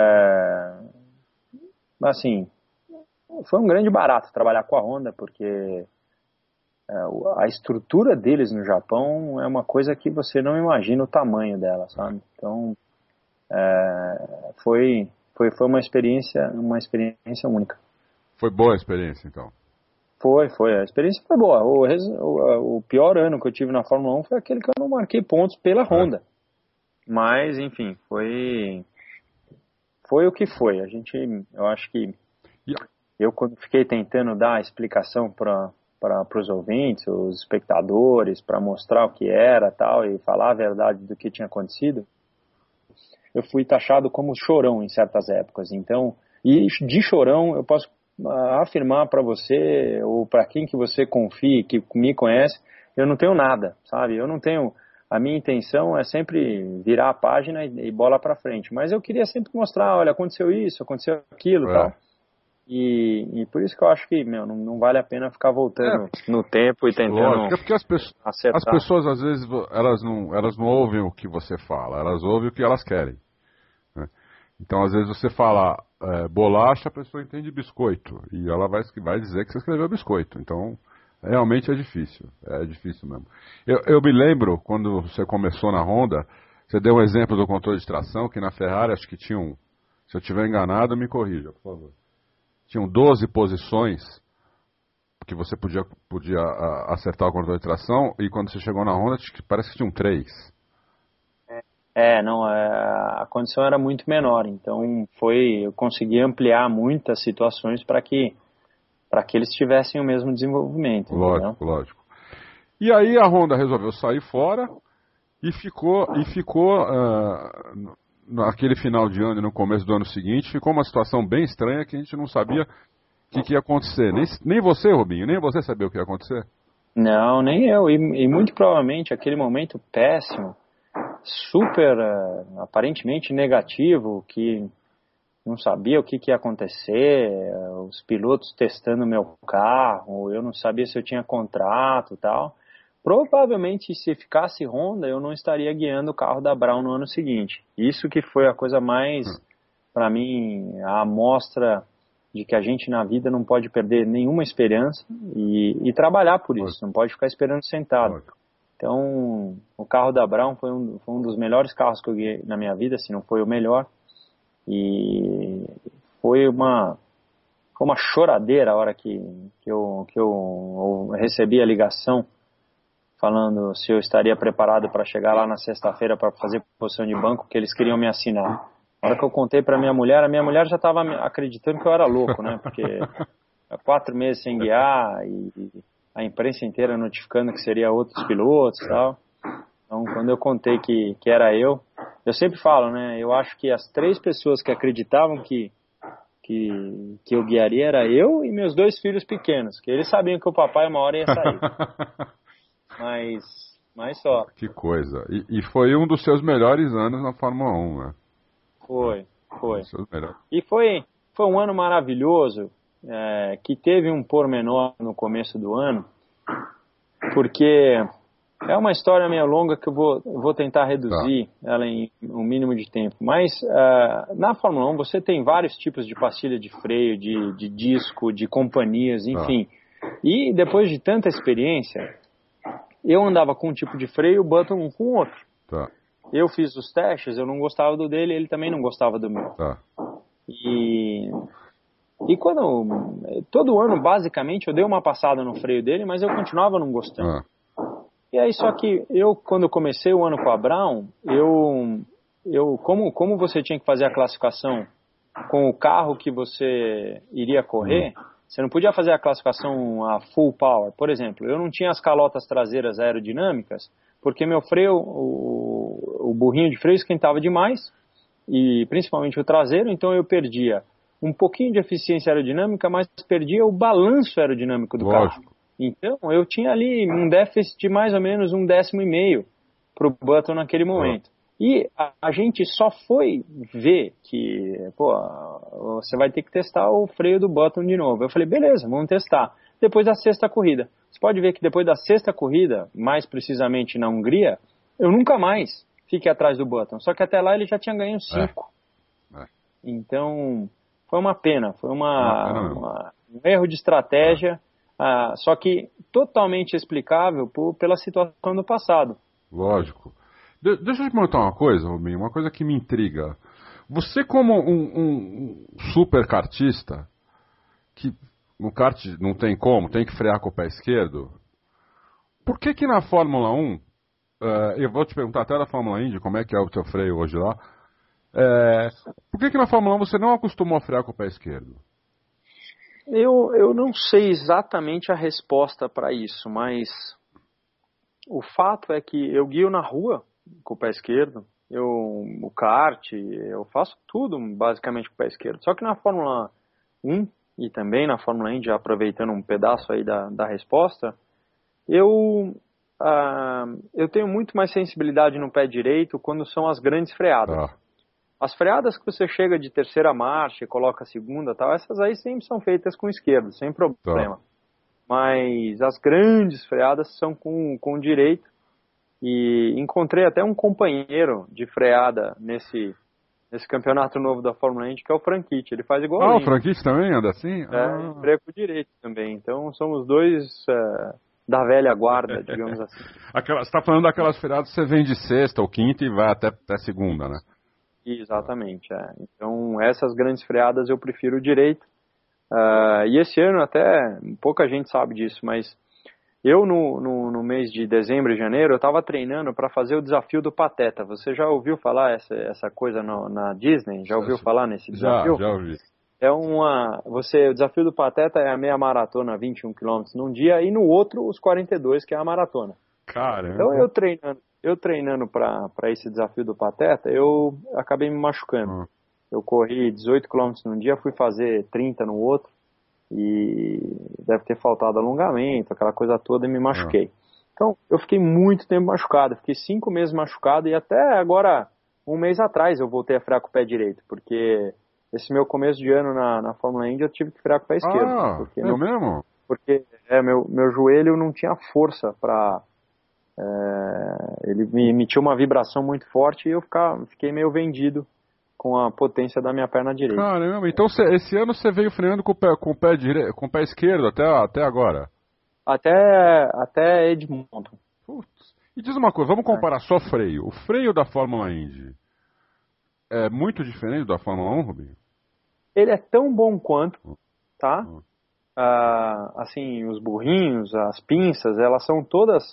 assim... Foi um grande barato trabalhar com a Honda, porque a estrutura deles no Japão é uma coisa que você não imagina o tamanho dela, sabe? Então, foi Foi uma experiência única. Foi boa a experiência, então? Foi. A experiência foi boa. O pior ano que eu tive na Fórmula 1 foi aquele que eu não marquei pontos pela Honda. Mas, enfim, foi o que foi. Eu acho que eu, quando fiquei tentando dar a explicação para os ouvintes, os espectadores, para mostrar o que era tal, e falar a verdade do que tinha acontecido, eu fui taxado como chorão em certas épocas. Então, e de chorão eu posso afirmar para você, ou para quem que você confie, que me conhece, eu não tenho nada, sabe? Eu não tenho... A minha intenção é sempre virar a página e bola para frente. Mas eu queria sempre mostrar, olha, aconteceu isso, aconteceu aquilo e tal. E por isso que eu acho que, não vale a pena ficar voltando no tempo e tentando lógico, porque as pessoas, às vezes, elas não ouvem o que você fala, elas ouvem o que elas querem. Né? Então, às vezes, você fala bolacha, a pessoa entende biscoito. E ela vai dizer que você escreveu biscoito. Então... Realmente é difícil mesmo. Eu me lembro, quando você começou na Honda, você deu um exemplo do controle de tração, que na Ferrari acho que tinham, se eu estiver enganado, me corrija, por favor. Tinham 12 posições que você podia acertar o controle de tração, e quando você chegou na Honda, parece que tinham 3. A condição era muito menor, então eu consegui ampliar muitas situações para que eles tivessem o mesmo desenvolvimento. Lógico. E aí a Honda resolveu sair fora e ficou naquele final de ano e no começo do ano seguinte, ficou uma situação bem estranha que a gente não sabia o que ia acontecer. Nem você, Rubinho, nem você sabia o que ia acontecer. Não, nem eu. E muito provavelmente aquele momento péssimo, super aparentemente negativo, que... não sabia o que ia acontecer, os pilotos testando meu carro, eu não sabia se eu tinha contrato e tal. Provavelmente, se ficasse Honda, eu não estaria guiando o carro da Brown no ano seguinte. Isso que foi a coisa mais, para mim, a amostra de que a gente na vida não pode perder nenhuma esperança e trabalhar por isso, não pode ficar esperando sentado. Então, o carro da Brown foi um dos melhores carros que eu guiei na minha vida, se não foi o melhor. E foi uma choradeira a hora que eu recebi a ligação falando se eu estaria preparado para chegar lá na sexta-feira para fazer posição de banco, que eles queriam me assinar. A hora que eu contei para a minha mulher já estava acreditando que eu era louco, né? Porque 4 meses sem guiar e a imprensa inteira notificando que seria outros pilotos e tal. Então, quando eu contei que era eu sempre falo, né? Eu acho que as 3 pessoas que acreditavam que eu guiaria era eu e meus 2 filhos pequenos, que eles sabiam que o papai uma hora ia sair. Mas só. Que coisa. E foi um dos seus melhores anos na Fórmula 1, né? Foi. E foi um ano maravilhoso, que teve um pormenor no começo do ano, porque... é uma história meio longa que eu vou tentar reduzir ela em um mínimo de tempo. Mas na Fórmula 1 você tem vários tipos de pastilha de freio, de disco, de companhias, enfim. E depois de tanta experiência, eu andava com um tipo de freio, o Button com outro. Eu fiz os testes, eu não gostava do dele, ele também não gostava do meu. E quando... todo ano, basicamente, eu dei uma passada no freio dele, mas eu continuava não gostando. E aí, só que quando eu comecei o ano com a Brown, como você tinha que fazer a classificação com o carro que você iria correr, você não podia fazer a classificação a full power. Por exemplo, eu não tinha as calotas traseiras aerodinâmicas, porque meu freio, o burrinho de freio esquentava demais, e principalmente o traseiro, então eu perdia um pouquinho de eficiência aerodinâmica, mas perdia o balanço aerodinâmico do carro. Então, eu tinha ali um déficit de mais ou menos 1,5 para o Button naquele momento. E a gente só foi ver que, você vai ter que testar o freio do Button de novo. Eu falei, beleza, vamos testar. Depois da 6ª corrida. Você pode ver que depois da 6ª corrida, mais precisamente na Hungria, eu nunca mais fiquei atrás do Button. Só que até lá ele já tinha ganho 5. Então, foi uma pena. Foi um erro de estratégia. Só que totalmente explicável pela situação do passado. Lógico. Deixa eu te perguntar uma coisa, Rubinho, uma coisa que me intriga. Você como um super kartista, que no kart não tem como, tem que frear com o pé esquerdo, por que na Fórmula 1, eu vou te perguntar até da Fórmula Indy, como é que é o teu freio hoje lá, por que na Fórmula 1 você não acostumou a frear com o pé esquerdo? Eu não sei exatamente a resposta para isso, mas o fato é que eu guio na rua com o pé esquerdo, o kart, eu faço tudo basicamente com o pé esquerdo. Só que na Fórmula 1 e também na Fórmula Indy, aproveitando um pedaço aí da resposta, eu tenho muito mais sensibilidade no pé direito quando são as grandes freadas. As freadas que você chega de terceira marcha e coloca a segunda, tal, essas aí sempre são feitas com esquerdo, sem problema. Mas as grandes freadas são com o direito. E encontrei até um companheiro de freada nesse campeonato novo da Fórmula Indy, que é o Franchitti. Ele faz igual. O Franchitti também anda assim? Freia com direito também. Então somos dois da velha guarda, digamos assim. Você está falando daquelas freadas que você vem de sexta ou quinta e vai até segunda, né? Exatamente, Então, essas grandes freadas eu prefiro o direito. E esse ano até, pouca gente sabe disso, mas eu no mês de dezembro e janeiro, eu estava treinando para fazer o desafio do Pateta. Você já ouviu falar essa coisa na Disney? Já ouviu falar nesse desafio? Já ouvi. O desafio do Pateta é a meia maratona, 21 km num dia, e no outro os 42, que é a maratona. Caramba. Então eu treinando para esse desafio do Pateta, eu acabei me machucando. Eu corri 18 km num dia, fui fazer 30 no outro, e deve ter faltado alongamento, aquela coisa toda, e me machuquei. Então eu fiquei muito tempo machucado, fiquei 5 meses machucado, e até agora, um mês atrás, eu voltei a frear com o pé direito, porque esse meu começo de ano na Fórmula Indy eu tive que frear com o pé esquerdo. Mesmo? Porque meu joelho não tinha força para... ele me emitiu uma vibração muito forte e eu fiquei meio vendido com a potência da minha perna direita. Caramba, então esse ano você veio freando com o pé esquerdo até agora? Até Edmonton. Putz. E diz uma coisa, vamos comparar só freio. O freio da Fórmula Indy é muito diferente da Fórmula 1, Rubinho? Ele é tão bom quanto, tá? Assim, os burrinhos, as pinças, elas são todas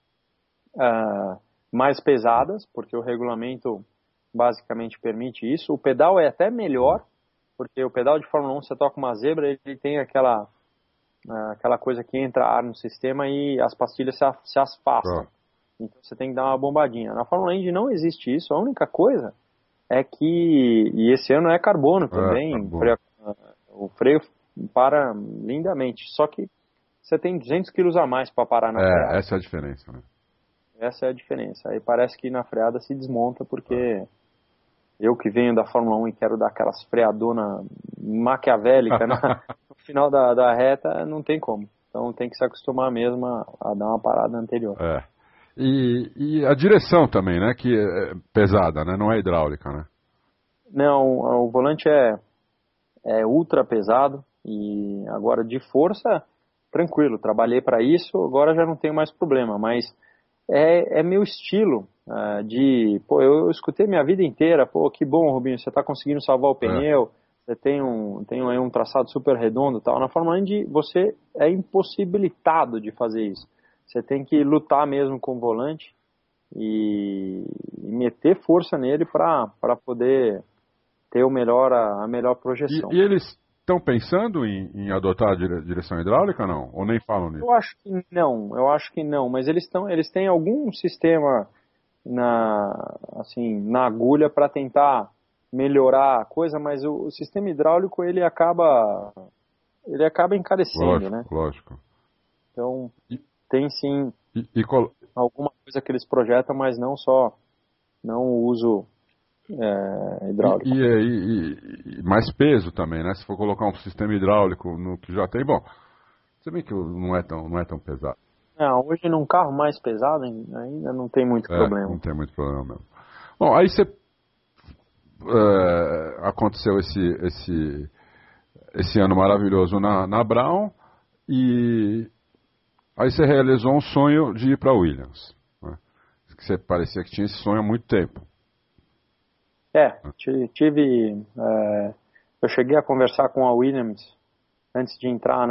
mais pesadas, porque o regulamento basicamente permite isso. O pedal é até melhor, porque o pedal de Fórmula 1, você toca uma zebra, ele tem aquela coisa que entra ar no sistema e as pastilhas se afastam. Então você tem que dar uma bombadinha. Na Fórmula Indy não existe isso. A única coisa é que, e esse ano é carbono também, o freio para lindamente, só que você tem 200 quilos a mais para parar na freada. Essa é a diferença, né? Essa é a diferença. Aí parece que na freada se desmonta, porque eu que venho da Fórmula 1 e quero dar aquelas freadonas maquiavélicas no final da reta, não tem como. Então tem que se acostumar mesmo a dar uma parada anterior. E a direção também, né? Que é pesada, né? Não é hidráulica, né? Não, o volante é ultra pesado e agora de força, tranquilo. Trabalhei para isso, agora já não tenho mais problema, mas é meu estilo eu escutei minha vida inteira, que bom, Rubinho, você está conseguindo salvar o pneu, você tem um traçado super redondo e tal. Na Fórmula Indy você é impossibilitado de fazer isso. Você tem que lutar mesmo com o volante e meter força nele para poder ter a melhor projeção. E eles estão pensando em adotar a direção hidráulica, não? Ou nem falam nisso? Eu acho que não, mas eles têm algum sistema na agulha para tentar melhorar a coisa, mas o sistema hidráulico ele acaba encarecendo, lógico, né? Lógico. Então tem sim qual... alguma coisa que eles projetam, mas não o uso hidráulico. E mais peso também, né? Se for colocar um sistema hidráulico no que já tem, bom, se bem que não é tão pesado. Hoje num carro mais pesado ainda não tem muito problema. Não tem muito problema mesmo. Bom, aí aconteceu esse ano maravilhoso na Brown e aí você realizou um sonho de ir para Williams, né? Que você parecia que tinha esse sonho há muito tempo. Eu cheguei a conversar com a Williams antes de entrar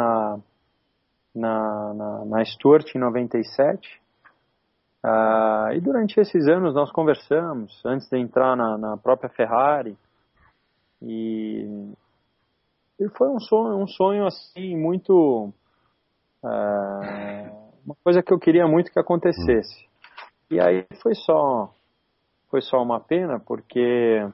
na Stewart em 97. E durante esses anos nós conversamos, antes de entrar na própria Ferrari. E foi um sonho assim, muito... uma coisa que eu queria muito que acontecesse. E aí foi só uma pena, porque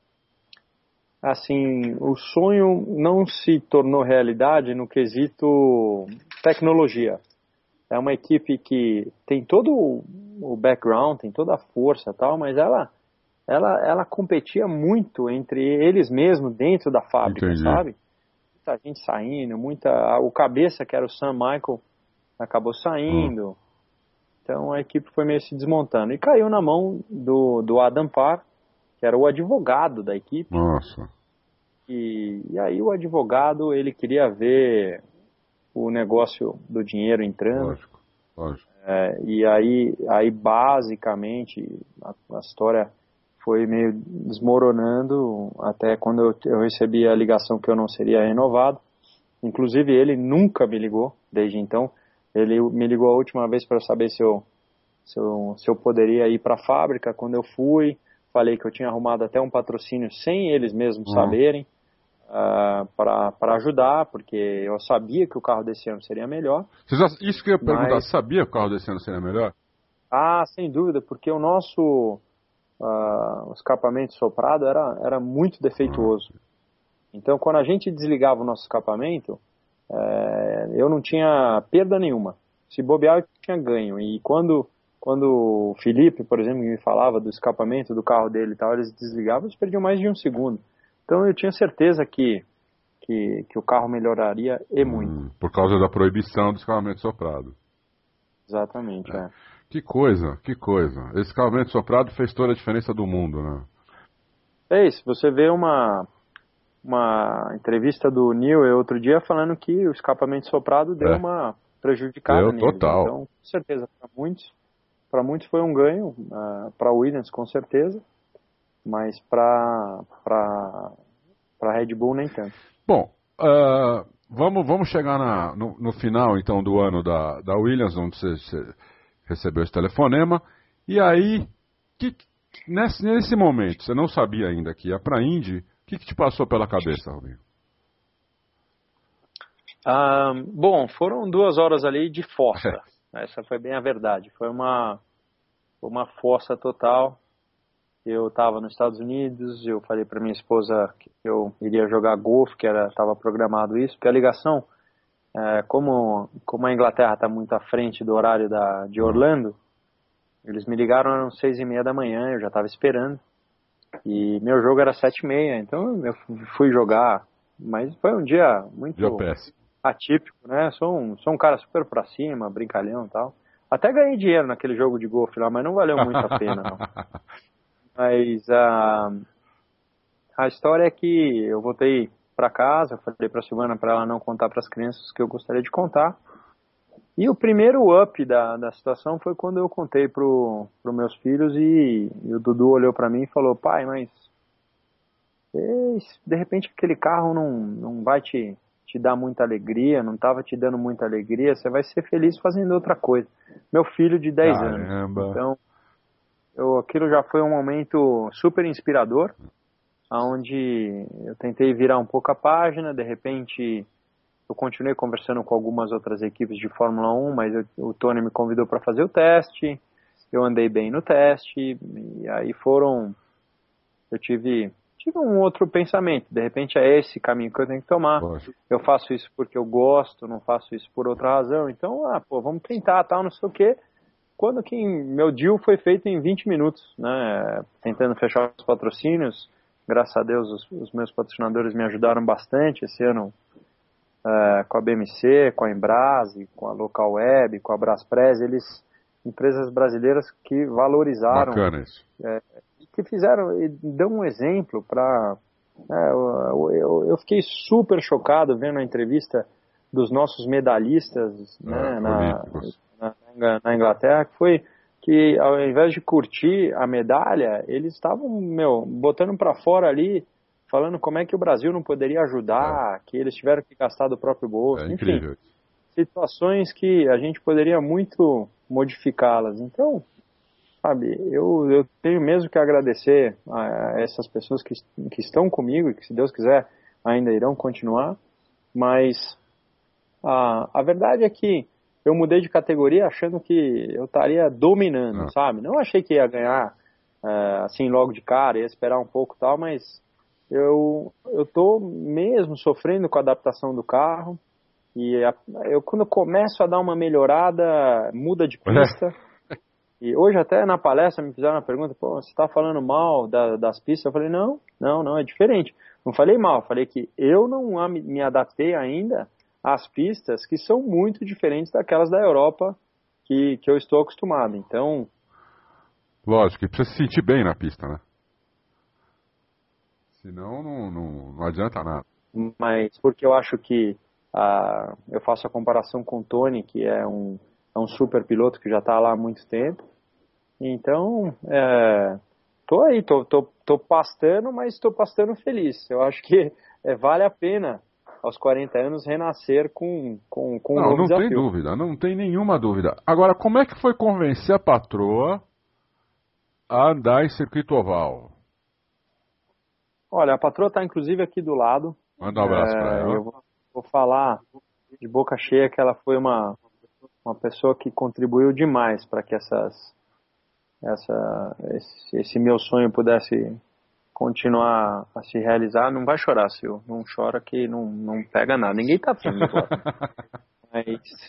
assim, o sonho não se tornou realidade no quesito tecnologia. É uma equipe que tem todo o background, tem toda a força e tal, mas ela competia muito entre eles mesmos dentro da fábrica. Entendi. Sabe? Muita gente saindo, o cabeça, que era o Sam Michael, acabou saindo. Então a equipe foi meio se desmontando. E caiu na mão do Adam Parr, que era o advogado da equipe. Nossa. E aí o advogado, ele queria ver o negócio do dinheiro entrando. Lógico. E aí basicamente a história foi meio desmoronando até quando eu recebi a ligação que eu não seria renovado. Inclusive ele nunca me ligou desde então. Ele me ligou a última vez para saber se eu poderia ir para a fábrica. Quando eu fui, falei que eu tinha arrumado até um patrocínio sem eles mesmos saberem, para ajudar, porque eu sabia que o carro desse ano seria melhor. Isso que eu ia perguntar, você sabia que o carro desse ano seria melhor? Sem dúvida, porque o nosso escapamento soprado era muito defeituoso. Então, quando a gente desligava o nosso escapamento, eu não tinha perda nenhuma. Se bobear, eu tinha ganho. E quando o Felipe, por exemplo, me falava do escapamento do carro dele e tal, eles desligavam, eles perdiam mais de um segundo. Então eu tinha certeza que o carro melhoraria muito. Por causa da proibição do escapamento soprado. Exatamente, Que coisa. Esse escapamento soprado fez toda a diferença do mundo, né? Isso, você vê uma entrevista do Neil outro dia falando que o escapamento soprado deu uma prejudicada nele. Total. Então, com certeza, para muitos foi um ganho, para Williams com certeza, mas para Red Bull nem tanto. Bom, vamos chegar no final então do ano da Williams, onde você recebeu esse telefonema, e aí, nesse momento, você não sabia ainda que ia para a Indy. O que te passou pela cabeça, Rubinho? Bom, foram 2 horas ali de força. Essa foi bem a verdade. Foi uma força total. Eu estava nos Estados Unidos, eu falei para minha esposa que eu iria jogar golfe, que estava programado isso, porque a ligação, como a Inglaterra está muito à frente do horário de Orlando, eles me ligaram às 6:30 da manhã, eu já estava esperando. E meu jogo era 7:30, então eu fui jogar, mas foi um dia muito atípico, né? Sou um cara super pra cima, brincalhão e tal. Até ganhei dinheiro naquele jogo de golfe lá, mas não valeu muito a pena, não. Mas a história é que eu voltei pra casa, falei pra Silvana pra ela não contar pras crianças que eu gostaria de contar. E o primeiro up da situação foi quando eu contei pro meus filhos e o Dudu olhou pra mim e falou: pai, mas de repente aquele carro não vai te dar muita alegria, não estava te dando muita alegria, você vai ser feliz fazendo outra coisa. Meu filho de 10 anos. Então, aquilo já foi um momento super inspirador, onde eu tentei virar um pouco a página, de repente... Eu continuei conversando com algumas outras equipes de Fórmula 1, mas o Tony me convidou para fazer o teste, eu andei bem no teste, e aí eu tive um outro pensamento, de repente é esse caminho que eu tenho que tomar, eu faço isso porque eu gosto, não faço isso por outra razão, então, vamos tentar, tal, não sei o quê. Quando que meu deal foi feito em 20 minutos, né, tentando fechar os patrocínios, graças a Deus os meus patrocinadores me ajudaram bastante esse ano, com a BMC, com a Embrase, com a Local Web, com a Braspress, empresas brasileiras que valorizaram, que fizeram, e dão um exemplo para... eu fiquei super chocado vendo a entrevista dos nossos medalhistas, né, na Inglaterra, que ao invés de curtir a medalha, eles estavam, botando para fora ali, falando como é que o Brasil não poderia ajudar, que eles tiveram que gastar do próprio bolso. Enfim, situações que a gente poderia muito modificá-las. Então, sabe, eu tenho mesmo que agradecer a essas pessoas que estão comigo e que, se Deus quiser, ainda irão continuar, mas a verdade é que eu mudei de categoria achando que eu estaria dominando, sabe? Não achei que ia ganhar assim logo de cara, ia esperar um pouco e tal, mas eu tô mesmo sofrendo com a adaptação do carro e quando eu começo a dar uma melhorada, muda de pista. E hoje até na palestra me fizeram uma pergunta, você está falando mal das pistas? Eu falei, não, é diferente. Não falei mal, falei que eu não me adaptei ainda às pistas que são muito diferentes daquelas da Europa que eu estou acostumado. Então... Lógico, que precisa se sentir bem na pista, né? Senão não adianta nada. Mas porque eu acho que eu faço a comparação com o Tony, que é um super piloto que já está lá há muito tempo. Então, tô pastando, mas estou pastando feliz. Eu acho que vale a pena, aos 40 anos, renascer com um novo desafio. Não tem dúvida, não tem nenhuma dúvida. Agora, como é que foi convencer a patroa a andar em circuito oval? Olha, a patroa está inclusive aqui do lado. Manda um abraço para ela. Eu vou falar de boca cheia que ela foi uma pessoa que contribuiu demais para que esse meu sonho pudesse continuar a se realizar. Não vai chorar, Sil. Não chora que não pega nada. Ninguém tá afim. Mas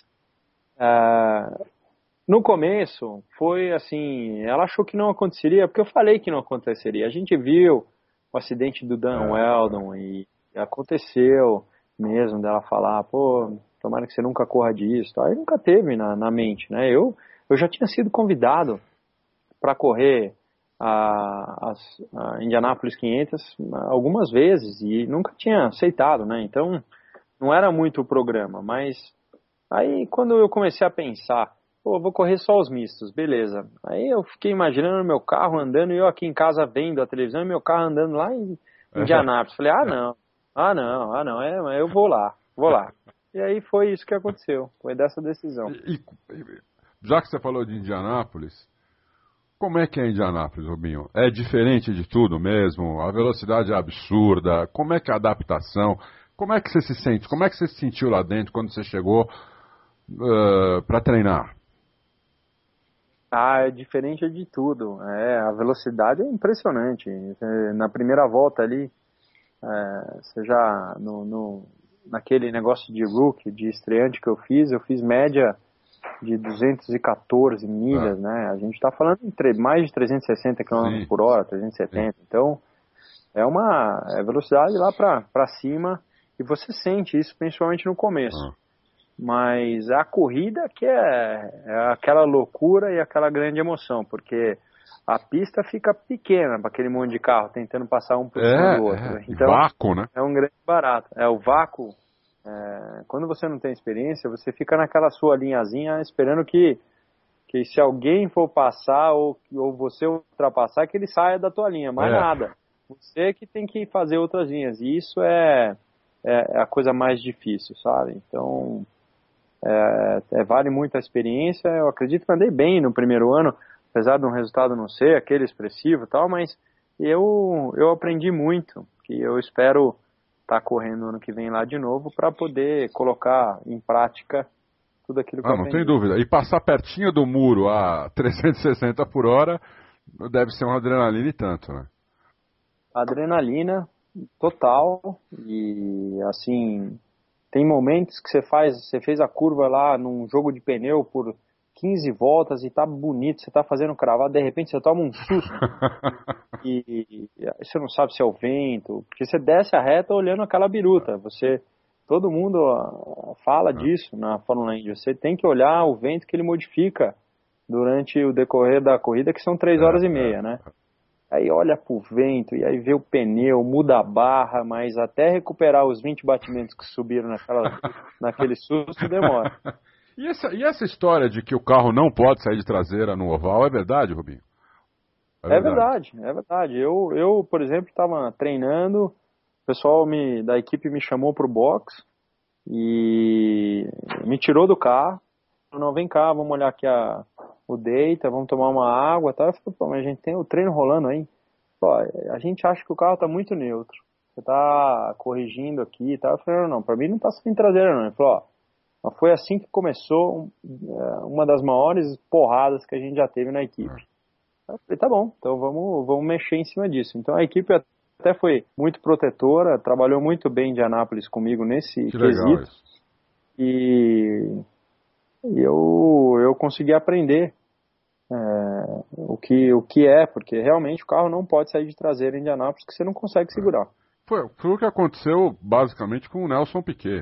no começo foi assim, ela achou que não aconteceria, porque eu falei que não aconteceria. A gente viu o acidente do Dan Weldon e aconteceu mesmo dela falar, tomara que você nunca corra disso. Aí nunca teve na mente, né? Eu já tinha sido convidado para correr a Indianapolis 500 algumas vezes e nunca tinha aceitado, né? Então não era muito o programa, mas aí quando eu comecei a pensar, vou correr só os mistos, beleza. Aí eu fiquei imaginando meu carro andando e eu aqui em casa vendo a televisão e meu carro andando lá em Indianápolis. Falei, não, eu vou lá. E aí foi isso que aconteceu, foi dessa decisão. Já que você falou de Indianápolis, como é que é Indianápolis, Rubinho? É diferente de tudo mesmo? A velocidade é absurda? Como é que é a adaptação? Como é que você se sente? Como é que você se sentiu lá dentro quando você chegou para treinar? É diferente de tudo. A velocidade é impressionante. Na primeira volta ali, você já naquele negócio de rookie, de estreante que eu fiz média de 214 milhas, né? A gente está falando de mais de 360 km por hora, 370. Sim. Então, é uma velocidade lá para cima e você sente isso principalmente no começo. Mas a corrida que é aquela loucura e aquela grande emoção, porque a pista fica pequena para aquele monte de carro tentando passar um por cima do outro. Então, vácuo, né? É um grande barato. O vácuo, quando você não tem experiência, você fica naquela sua linhazinha esperando que se alguém for passar ou você ultrapassar, que ele saia da tua linha, mais nada. Você que tem que fazer outras linhas. E isso é a coisa mais difícil, sabe? Então... vale muito a experiência. Eu acredito que andei bem no primeiro ano, apesar de um resultado não ser aquele expressivo e tal, mas eu aprendi muito, que eu espero estar correndo ano que vem lá de novo para poder colocar em prática tudo aquilo que eu aprendi. Não tem dúvida. E passar pertinho do muro a 360 por hora deve ser uma adrenalina e tanto, né? Adrenalina total e assim... Tem momentos que você fez a curva lá num jogo de pneu por 15 voltas e tá bonito, você tá fazendo cravado, de repente você toma um susto e você não sabe se é o vento, porque você desce a reta olhando aquela biruta, todo mundo fala disso na Fórmula Indy, você tem que olhar o vento que ele modifica durante o decorrer da corrida, que são 3 horas e meia, né? Aí olha pro vento, e aí vê o pneu, muda a barra, mas até recuperar os 20 batimentos que subiram naquele susto demora. E essa história de que o carro não pode sair de traseira no oval, é verdade, Rubinho? É verdade, é verdade. Eu, por exemplo, estava treinando, o pessoal da equipe me chamou para o box e me tirou do carro. Falou, não, vem cá, vamos olhar aqui o data, vamos tomar uma água, tá? Eu falei, pô, mas a gente tem o treino rolando aí. Pô, a gente acha que o carro está muito neutro. Você está corrigindo aqui e tal. Eu falei, não, para mim não está saindo traseira não. Ele falou, ó, foi assim que começou uma das maiores porradas que a gente já teve na equipe. Eu falei, tá bom, então vamos mexer em cima disso. Então a equipe até foi muito protetora, trabalhou muito bem de Anápolis comigo nesse quesito. E eu consegui aprender o que é, porque realmente o carro não pode sair de traseira em Indianápolis, que você não consegue segurar. Foi o que aconteceu basicamente com o Nelson Piquet.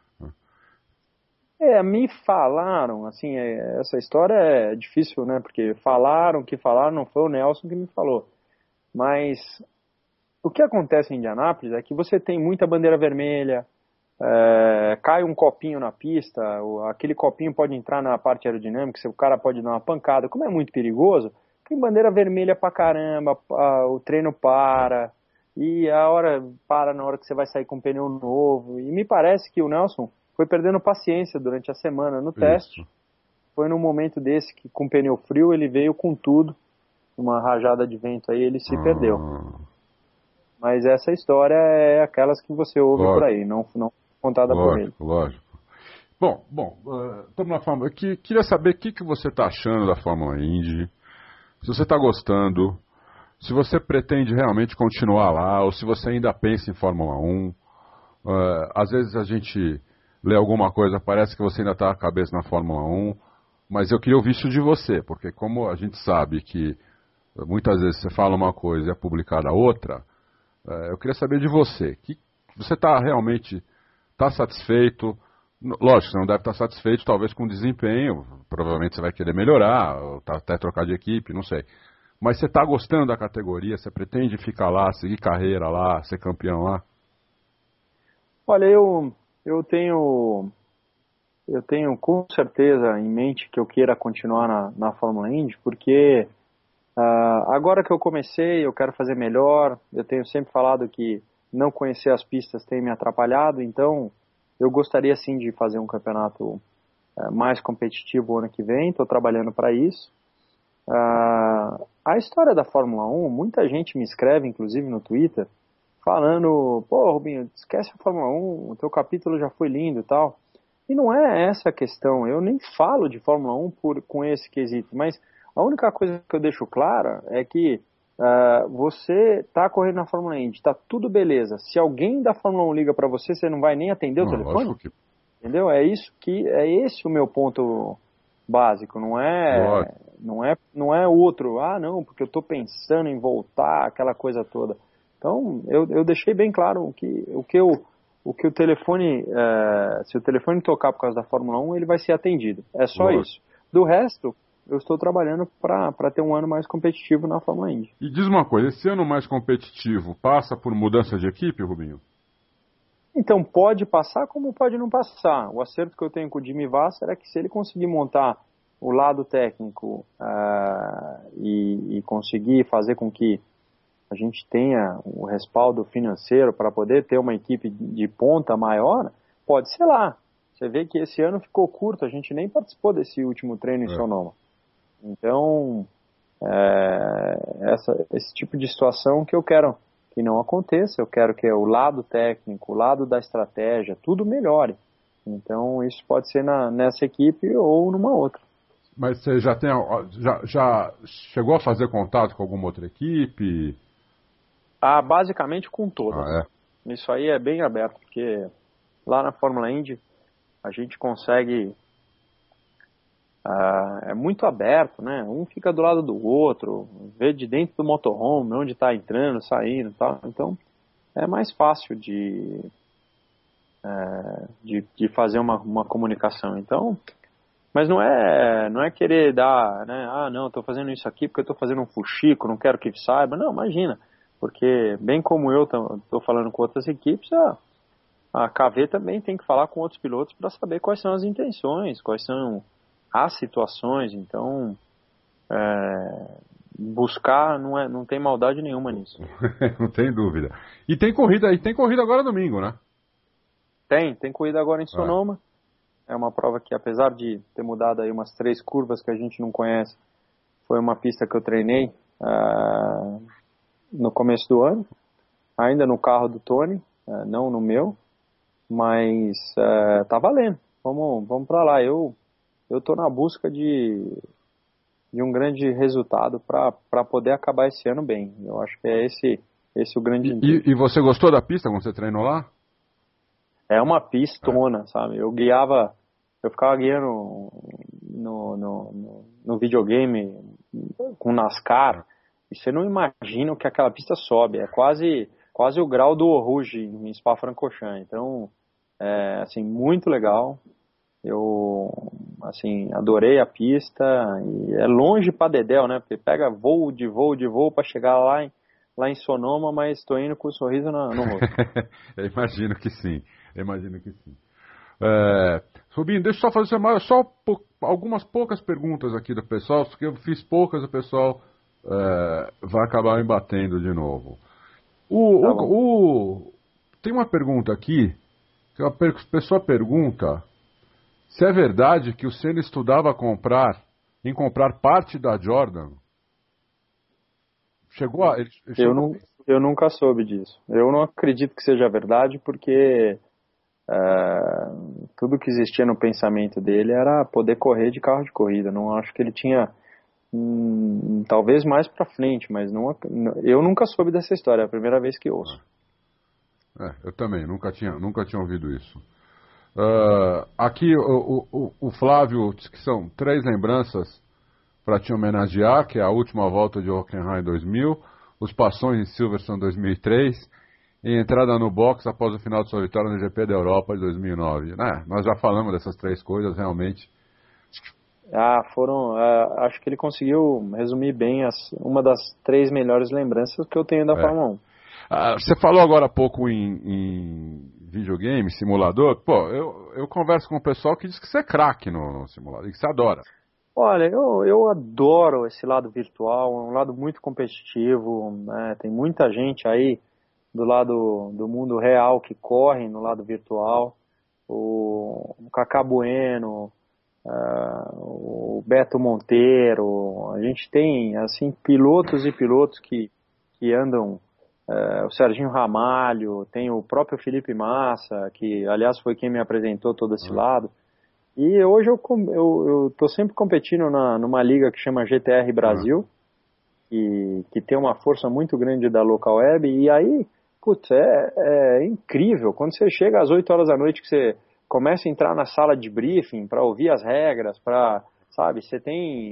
Me falaram, assim, essa história é difícil, né, porque falaram, não foi o Nelson que me falou. Mas o que acontece em Indianápolis é que você tem muita bandeira vermelha, cai um copinho na pista, aquele copinho pode entrar na parte aerodinâmica, o cara pode dar uma pancada, como é muito perigoso, tem bandeira vermelha pra caramba, o treino para, e a hora para na hora que você vai sair com um pneu novo, e me parece que o Nelson foi perdendo paciência durante a semana no teste, foi num momento desse que com pneu frio ele veio com tudo, uma rajada de vento aí, ele se perdeu. Mas essa história é aquelas que você ouve por aí, não contada por ele. Lógico. Bom, estamos na Fórmula. Eu queria saber o que você está achando da Fórmula Indy, se você está gostando, se você pretende realmente continuar lá, ou se você ainda pensa em Fórmula 1. Às vezes a gente lê alguma coisa, parece que você ainda está a cabeça na Fórmula 1, mas eu queria ouvir isso de você, porque como a gente sabe que muitas vezes você fala uma coisa e é publicada outra, eu queria saber de você. Você realmente está satisfeito? Lógico, você não deve estar satisfeito talvez com o desempenho, provavelmente você vai querer melhorar, ou até trocar de equipe, não sei. Mas você está gostando da categoria? Você pretende ficar lá, seguir carreira lá, ser campeão lá? Olha, eu tenho com certeza em mente que eu queira continuar na Fórmula Indy, porque agora que eu comecei, eu quero fazer melhor. Eu tenho sempre falado que não conhecer as pistas tem me atrapalhado, então eu gostaria sim de fazer um campeonato mais competitivo ano que vem, estou trabalhando para isso. A história da Fórmula 1, muita gente me escreve, inclusive no Twitter, falando, pô, Rubinho, esquece a Fórmula 1, o teu capítulo já foi lindo e tal. E não é essa a questão, eu nem falo de Fórmula 1 com esse quesito, mas a única coisa que eu deixo clara é que você está correndo na Fórmula Indy, está tudo beleza. Se alguém da Fórmula 1 liga para você, você não vai nem atender o telefone? Entendeu? É esse o meu ponto básico, não é outro, não, porque eu estou pensando em voltar, aquela coisa toda. Então, eu deixei bem claro o que o telefone, se o telefone tocar por causa da Fórmula 1, ele vai ser atendido. É só isso. Do resto, eu estou trabalhando para ter um ano mais competitivo na Fórmula Indy. E diz uma coisa, esse ano mais competitivo passa por mudança de equipe, Rubinho? Então, pode passar como pode não passar. O acerto que eu tenho com o Jimmy Vasser é que se ele conseguir montar o lado técnico e conseguir fazer com que a gente tenha o respaldo financeiro para poder ter uma equipe de ponta maior, pode ser lá. Você vê que esse ano ficou curto, a gente nem participou desse último treino em Sonoma. Então, esse tipo de situação que eu quero que não aconteça, eu quero que o lado técnico, o lado da estratégia, tudo melhore. Então, isso pode ser nessa equipe ou numa outra. Mas você já chegou a fazer contato com alguma outra equipe? Basicamente com todas. Isso aí é bem aberto, porque lá na Fórmula Indy a gente consegue... é muito aberto, né? Um fica do lado do outro, vê de dentro do motorhome, onde está entrando, saindo e tal. Então, é mais fácil de fazer uma comunicação. Então, mas não é querer dar, né? Não, estou fazendo isso aqui porque eu estou fazendo um fuxico, não quero que saiba. Não, imagina. Porque, bem como eu estou falando com outras equipes, a KV também tem que falar com outros pilotos para saber quais são as intenções, quais são as situações. Então, buscar não tem maldade nenhuma nisso. Não tem dúvida. E tem corrida agora domingo, né? Tem corrida agora em Sonoma. É uma prova que, apesar de ter mudado aí umas 3 curvas que a gente não conhece, foi uma pista que eu treinei no começo do ano, ainda no carro do Tony, não no meu, mas tá valendo. Vamos para lá. Eu tô na busca de um grande resultado para poder acabar esse ano bem. Eu acho que é esse o grande intuito. E você gostou da pista quando você treinou lá? É uma pistona, sabe? Eu ficava guiando no videogame com NASCAR, e você não imagina o que aquela pista sobe. É quase o grau do Rouge em Spa-Francorchamps. Então, assim, muito legal. Eu, assim, adorei a pista, e é longe pra dedéu, né? Porque pega voo pra chegar lá em Sonoma, mas tô indo com um sorriso no rosto. Eu imagino que sim. Rubinho, deixa eu só fazer algumas poucas perguntas aqui do pessoal, porque eu fiz poucas, o pessoal vai acabar me batendo de novo. Tem uma pergunta aqui, que a pessoa pergunta se é verdade que o Senna estudava em comprar parte da Jordan. Eu nunca soube disso. Eu não acredito que seja verdade, porque tudo que existia no pensamento dele era poder correr de carro de corrida. Não acho que ele tinha, talvez mais pra frente, mas eu nunca soube dessa história. É a primeira vez que ouço. Eu também, nunca tinha ouvido isso. Aqui o Flávio diz que são 3 lembranças para te homenagear, que é a última volta de Hockenheim em 2000, os passões em Silverstone em 2003 e entrada no box após o final de sua vitória no GP da Europa de 2009. Nós já falamos dessas 3 coisas, realmente. Acho que ele conseguiu resumir bem uma das 3 melhores lembranças que eu tenho da Fórmula 1. Você falou agora há pouco em videogame, simulador. Pô, eu converso com o pessoal que diz que você é craque no simulador, e que você adora. Olha, eu adoro esse lado virtual, é um lado muito competitivo, né? Tem muita gente aí do lado do mundo real que corre no lado virtual. O Cacá Bueno, o Beto Monteiro, a gente tem assim pilotos e pilotos que andam, o Serginho Ramalho, tem o próprio Felipe Massa, que aliás foi quem me apresentou todo esse lado. E hoje eu tô sempre competindo numa liga que chama GTR Brasil, que tem uma força muito grande da local web, e aí, putz, é incrível. Quando você chega às 8 horas da noite, que você começa a entrar na sala de briefing para ouvir as regras, sabe, você tem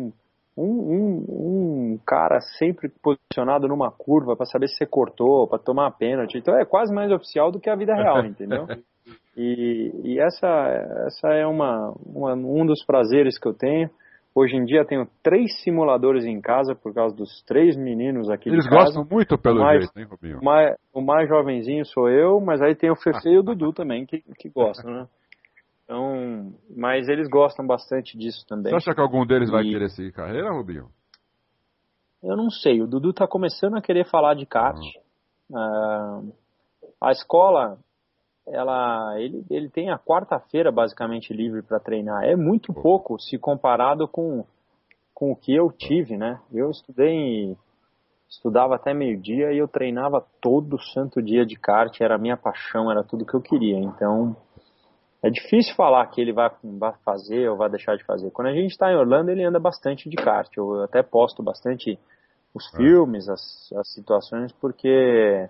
um cara sempre posicionado numa curva para saber se você cortou, para tomar a pênalti. Então é quase mais oficial do que a vida real, entendeu? E essa é um dos prazeres que eu tenho. Hoje em dia tenho 3 simuladores em casa por causa dos 3 meninos aqui de casa. Eles gostam muito pelo jeito, hein, Rubinho? O mais jovenzinho sou eu, mas aí tem o Fefe e o Dudu também que gostam, né? Então, mas eles gostam bastante disso também. Você acha que algum deles vai querer seguir carreira, Rubinho? Eu não sei. O Dudu tá começando a querer falar de kart. A escola, ele tem a quarta-feira basicamente livre para treinar. É muito pouco se comparado com o que eu tive, né? Eu estudava até meio-dia e eu treinava todo santo dia de kart. Era a minha paixão, era tudo que eu queria. Então, é difícil falar que ele vai fazer ou vai deixar de fazer. Quando a gente está em Orlando, ele anda bastante de kart. Eu até posto bastante os filmes, as situações, porque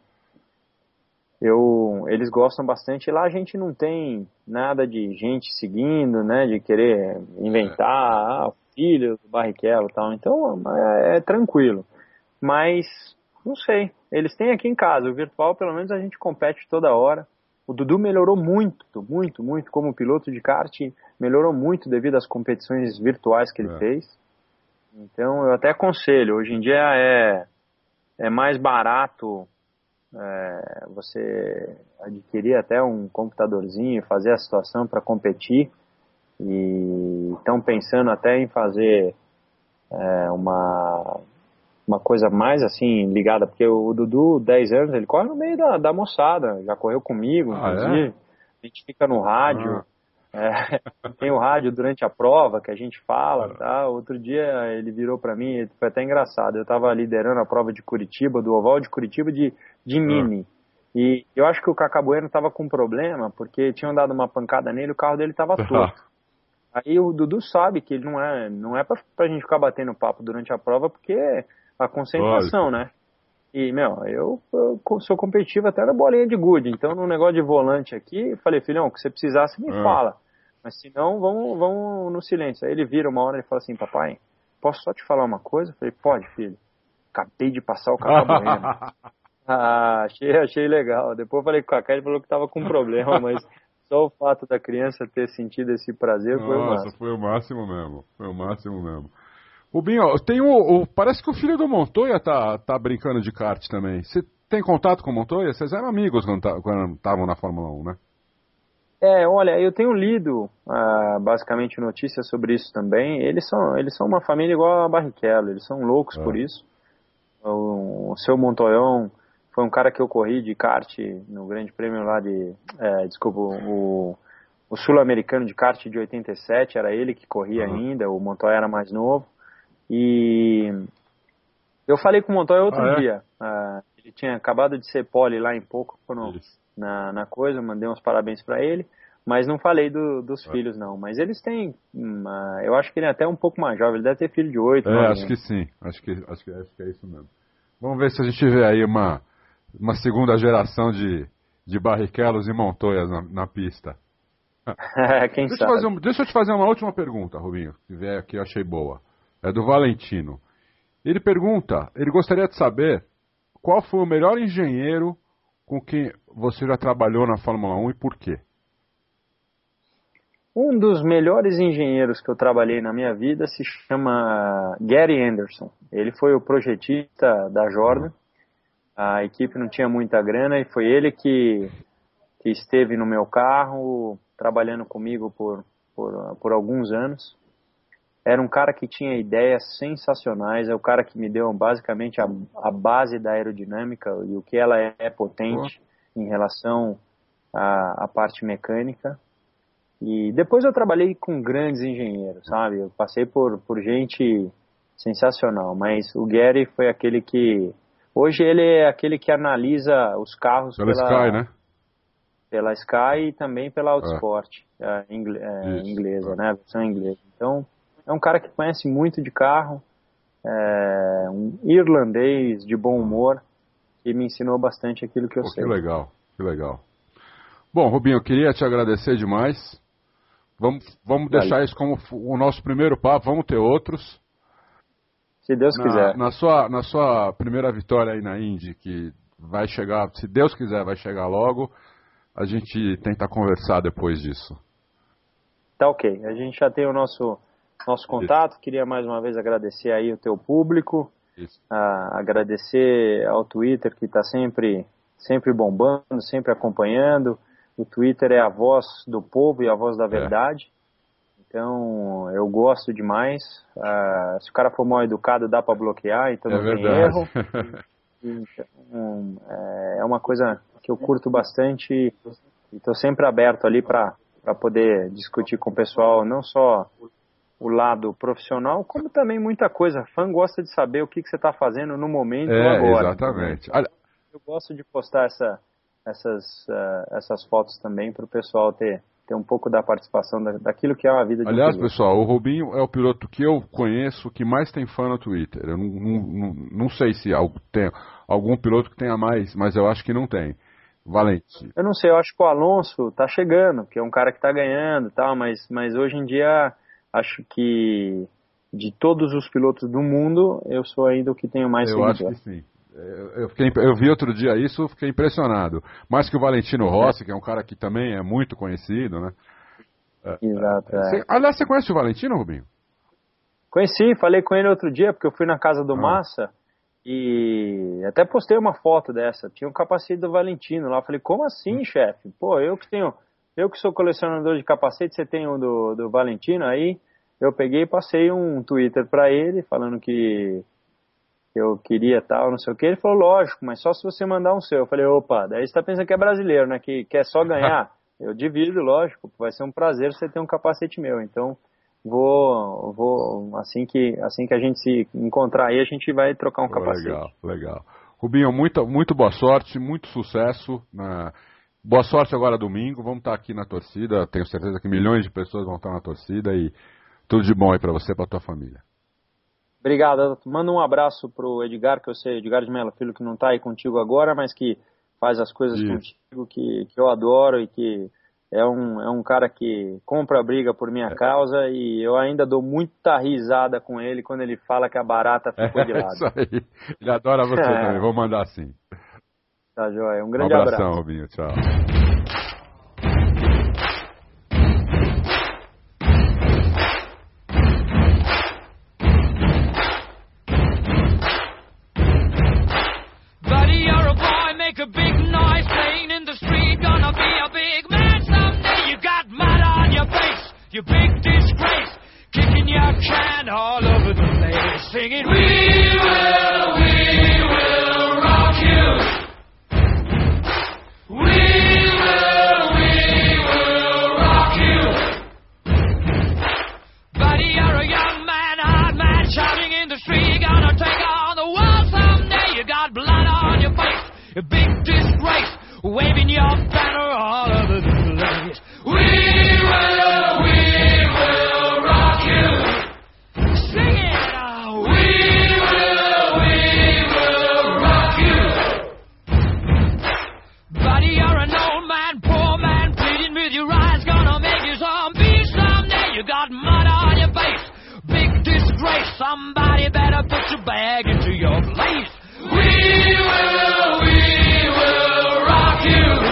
eles gostam bastante. E lá a gente não tem nada de gente seguindo, né? De querer inventar o filho do Barrichello e tal. Então é tranquilo. Mas, não sei. Eles têm aqui em casa. O virtual, pelo menos, a gente compete toda hora. O Dudu melhorou muito como piloto de kart, melhorou muito devido às competições virtuais que ele fez. Então eu até aconselho, hoje em dia é mais barato você adquirir até um computadorzinho, fazer a situação para competir, e estão pensando até em fazer uma coisa mais assim ligada, porque o Dudu, 10 anos, ele corre no meio da moçada, já correu comigo, inclusive, a gente fica no rádio, tem o rádio durante a prova que a gente fala, tá? Outro dia ele virou para mim, foi até engraçado, eu estava liderando a prova de Curitiba, do Oval de Curitiba de Mini, e eu acho que o Cacá Bueno estava com um problema, porque tinham dado uma pancada nele, o carro dele estava torto. Aí o Dudu sabe que ele não é pra gente ficar batendo papo durante a prova, porque a concentração, né? E, eu sou competitivo até na bolinha de gude, então no negócio de volante aqui, falei, filhão, o que você precisar, você me fala. Mas se não, vamos no silêncio. Aí ele vira uma hora e fala assim, papai, posso só te falar uma coisa? Eu falei, pode, filho. Acabei de passar o Cacá Bueno. Achei legal. Depois eu falei com o Cacá, ele falou que tava com problema, mas só o fato da criança ter sentido esse prazer foi o máximo. Foi o máximo mesmo. Foi o máximo mesmo. Rubinho, tem parece que o filho do Montoya tá brincando de kart também. Você tem contato com o Montoya? Vocês eram amigos quando estavam na Fórmula 1, né? Olha, eu tenho lido basicamente notícias sobre isso também. Eles são uma família igual a Barrichello, eles são loucos por isso. O seu Montoyão foi um cara que eu corri de kart no Grande Prêmio lá o Sul-Americano de kart de 87, era ele que corria ainda, o Montoya era mais novo. E eu falei com o Montoya outro dia, ele tinha acabado de ser pole lá em pouco, na coisa, eu mandei uns parabéns para ele, mas não falei dos filhos não, mas eles têm, eu acho que ele é até um pouco mais jovem, ele deve ter filho de 8, acho que sim, acho que é isso mesmo. Vamos ver se a gente vê aí uma segunda geração de Barrichellos e Montoyas na pista. Quem sabe? Deixa eu te fazer uma última pergunta, Rubinho, que veio aqui, eu achei boa. É do Valentino. Ele gostaria de saber qual foi o melhor engenheiro com quem você já trabalhou na Fórmula 1 e por quê? Um dos melhores engenheiros que eu trabalhei na minha vida se chama Gary Anderson. Ele foi o projetista da Jordan. A equipe não tinha muita grana e foi ele que esteve no meu carro trabalhando comigo por alguns anos. Era um cara que tinha ideias sensacionais, é o cara que me deu basicamente a base da aerodinâmica e o que ela é potente em relação à parte mecânica. E depois eu trabalhei com grandes engenheiros, sabe? Eu passei por gente sensacional, mas o Gary foi aquele que... Hoje ele é aquele que analisa os carros pela Sky, né? Pela Sky e também pela Autosport inglesa, né? A versão inglesa. Então... é um cara que conhece muito de carro, um irlandês de bom humor, que me ensinou bastante aquilo que eu sei. Que legal. Bom, Rubinho, eu queria te agradecer demais. Vamos deixar isso como o nosso primeiro papo, vamos ter outros. Se Deus quiser. Na sua primeira vitória aí na Indy, que vai chegar, se Deus quiser, vai chegar logo, a gente tenta conversar depois disso. Tá ok, a gente já tem o nosso contato. Isso. Queria mais uma vez agradecer aí o teu público, agradecer ao Twitter que está sempre bombando, sempre acompanhando. O Twitter é a voz do povo e a voz da verdade. Então eu gosto demais. Se o cara for mal educado dá para bloquear, então não tem erro. Então, é uma coisa que eu curto bastante e estou sempre aberto ali para poder discutir com o pessoal, não só o lado profissional, como também muita coisa. Fã gosta de saber o que você está fazendo no momento agora. Exatamente. Eu gosto de postar essas fotos também para o pessoal ter um pouco da participação daquilo que é a vida de Aliás, um piloto. pessoal, o Rubinho é o piloto que eu conheço que mais tem fã no Twitter. Eu não sei se tem algum piloto que tenha mais, mas eu acho que não tem. Valente. Eu não sei, eu acho que o Alonso tá chegando, que é um cara que tá ganhando e tal, mas hoje em dia acho que de todos os pilotos do mundo, eu sou ainda o que tenho mais seguidor. Eu acho que sim. Eu vi outro dia isso, fiquei impressionado. Mais que o Valentino Rossi, que é um cara que também é muito conhecido, né? Exato. Aliás, você conhece o Valentino, Rubinho? Conheci, falei com ele outro dia, porque eu fui na casa do Massa E até postei uma foto dessa, tinha um capacete do Valentino lá. Falei, como assim, chefe? Pô, eu que sou colecionador de capacete, você tem um do Valentino aí? Eu peguei e passei um Twitter pra ele, falando que eu queria tal, não sei o que. Ele falou, lógico, mas só se você mandar um seu. Eu falei, opa, daí você tá pensando que é brasileiro, né? Que quer só ganhar. Eu divido, lógico, vai ser um prazer você ter um capacete meu. Então, vou assim que a gente se encontrar aí, a gente vai trocar um capacete. Legal. Rubinho, muito boa sorte, muito sucesso. Boa sorte agora domingo, vamos estar aqui na torcida, tenho certeza que milhões de pessoas vão estar na torcida e tudo de bom aí para você e para tua família. Obrigado, manda um abraço pro Edgar, que eu sei, Edgar de Mello Filho, que não está aí contigo agora, mas que faz as coisas contigo, que eu adoro e que é um cara que compra a briga por minha causa e eu ainda dou muita risada com ele quando ele fala que a barata ficou de lado. Isso aí, ele adora você também, vou mandar sim. Tá joia, um grande abraço. Abração, Rubinho, tchau. A big noise playing in the street, gonna be a big man someday. You got mud on your face, you big disgrace, kicking your can all over the place, singing, we will rock you. We will rock you. Buddy, you're a young man, hard man, shouting in the street, gonna take on the world someday. You got blood on your face, a big disgrace, waving your banner all over the place. We will rock you. Sing it out. We will rock you. Buddy, you're an old man, poor man, pleading with your eyes, gonna make you zombie someday. You got mud on your face, big disgrace. Somebody better put your bag into your place. We will rock you.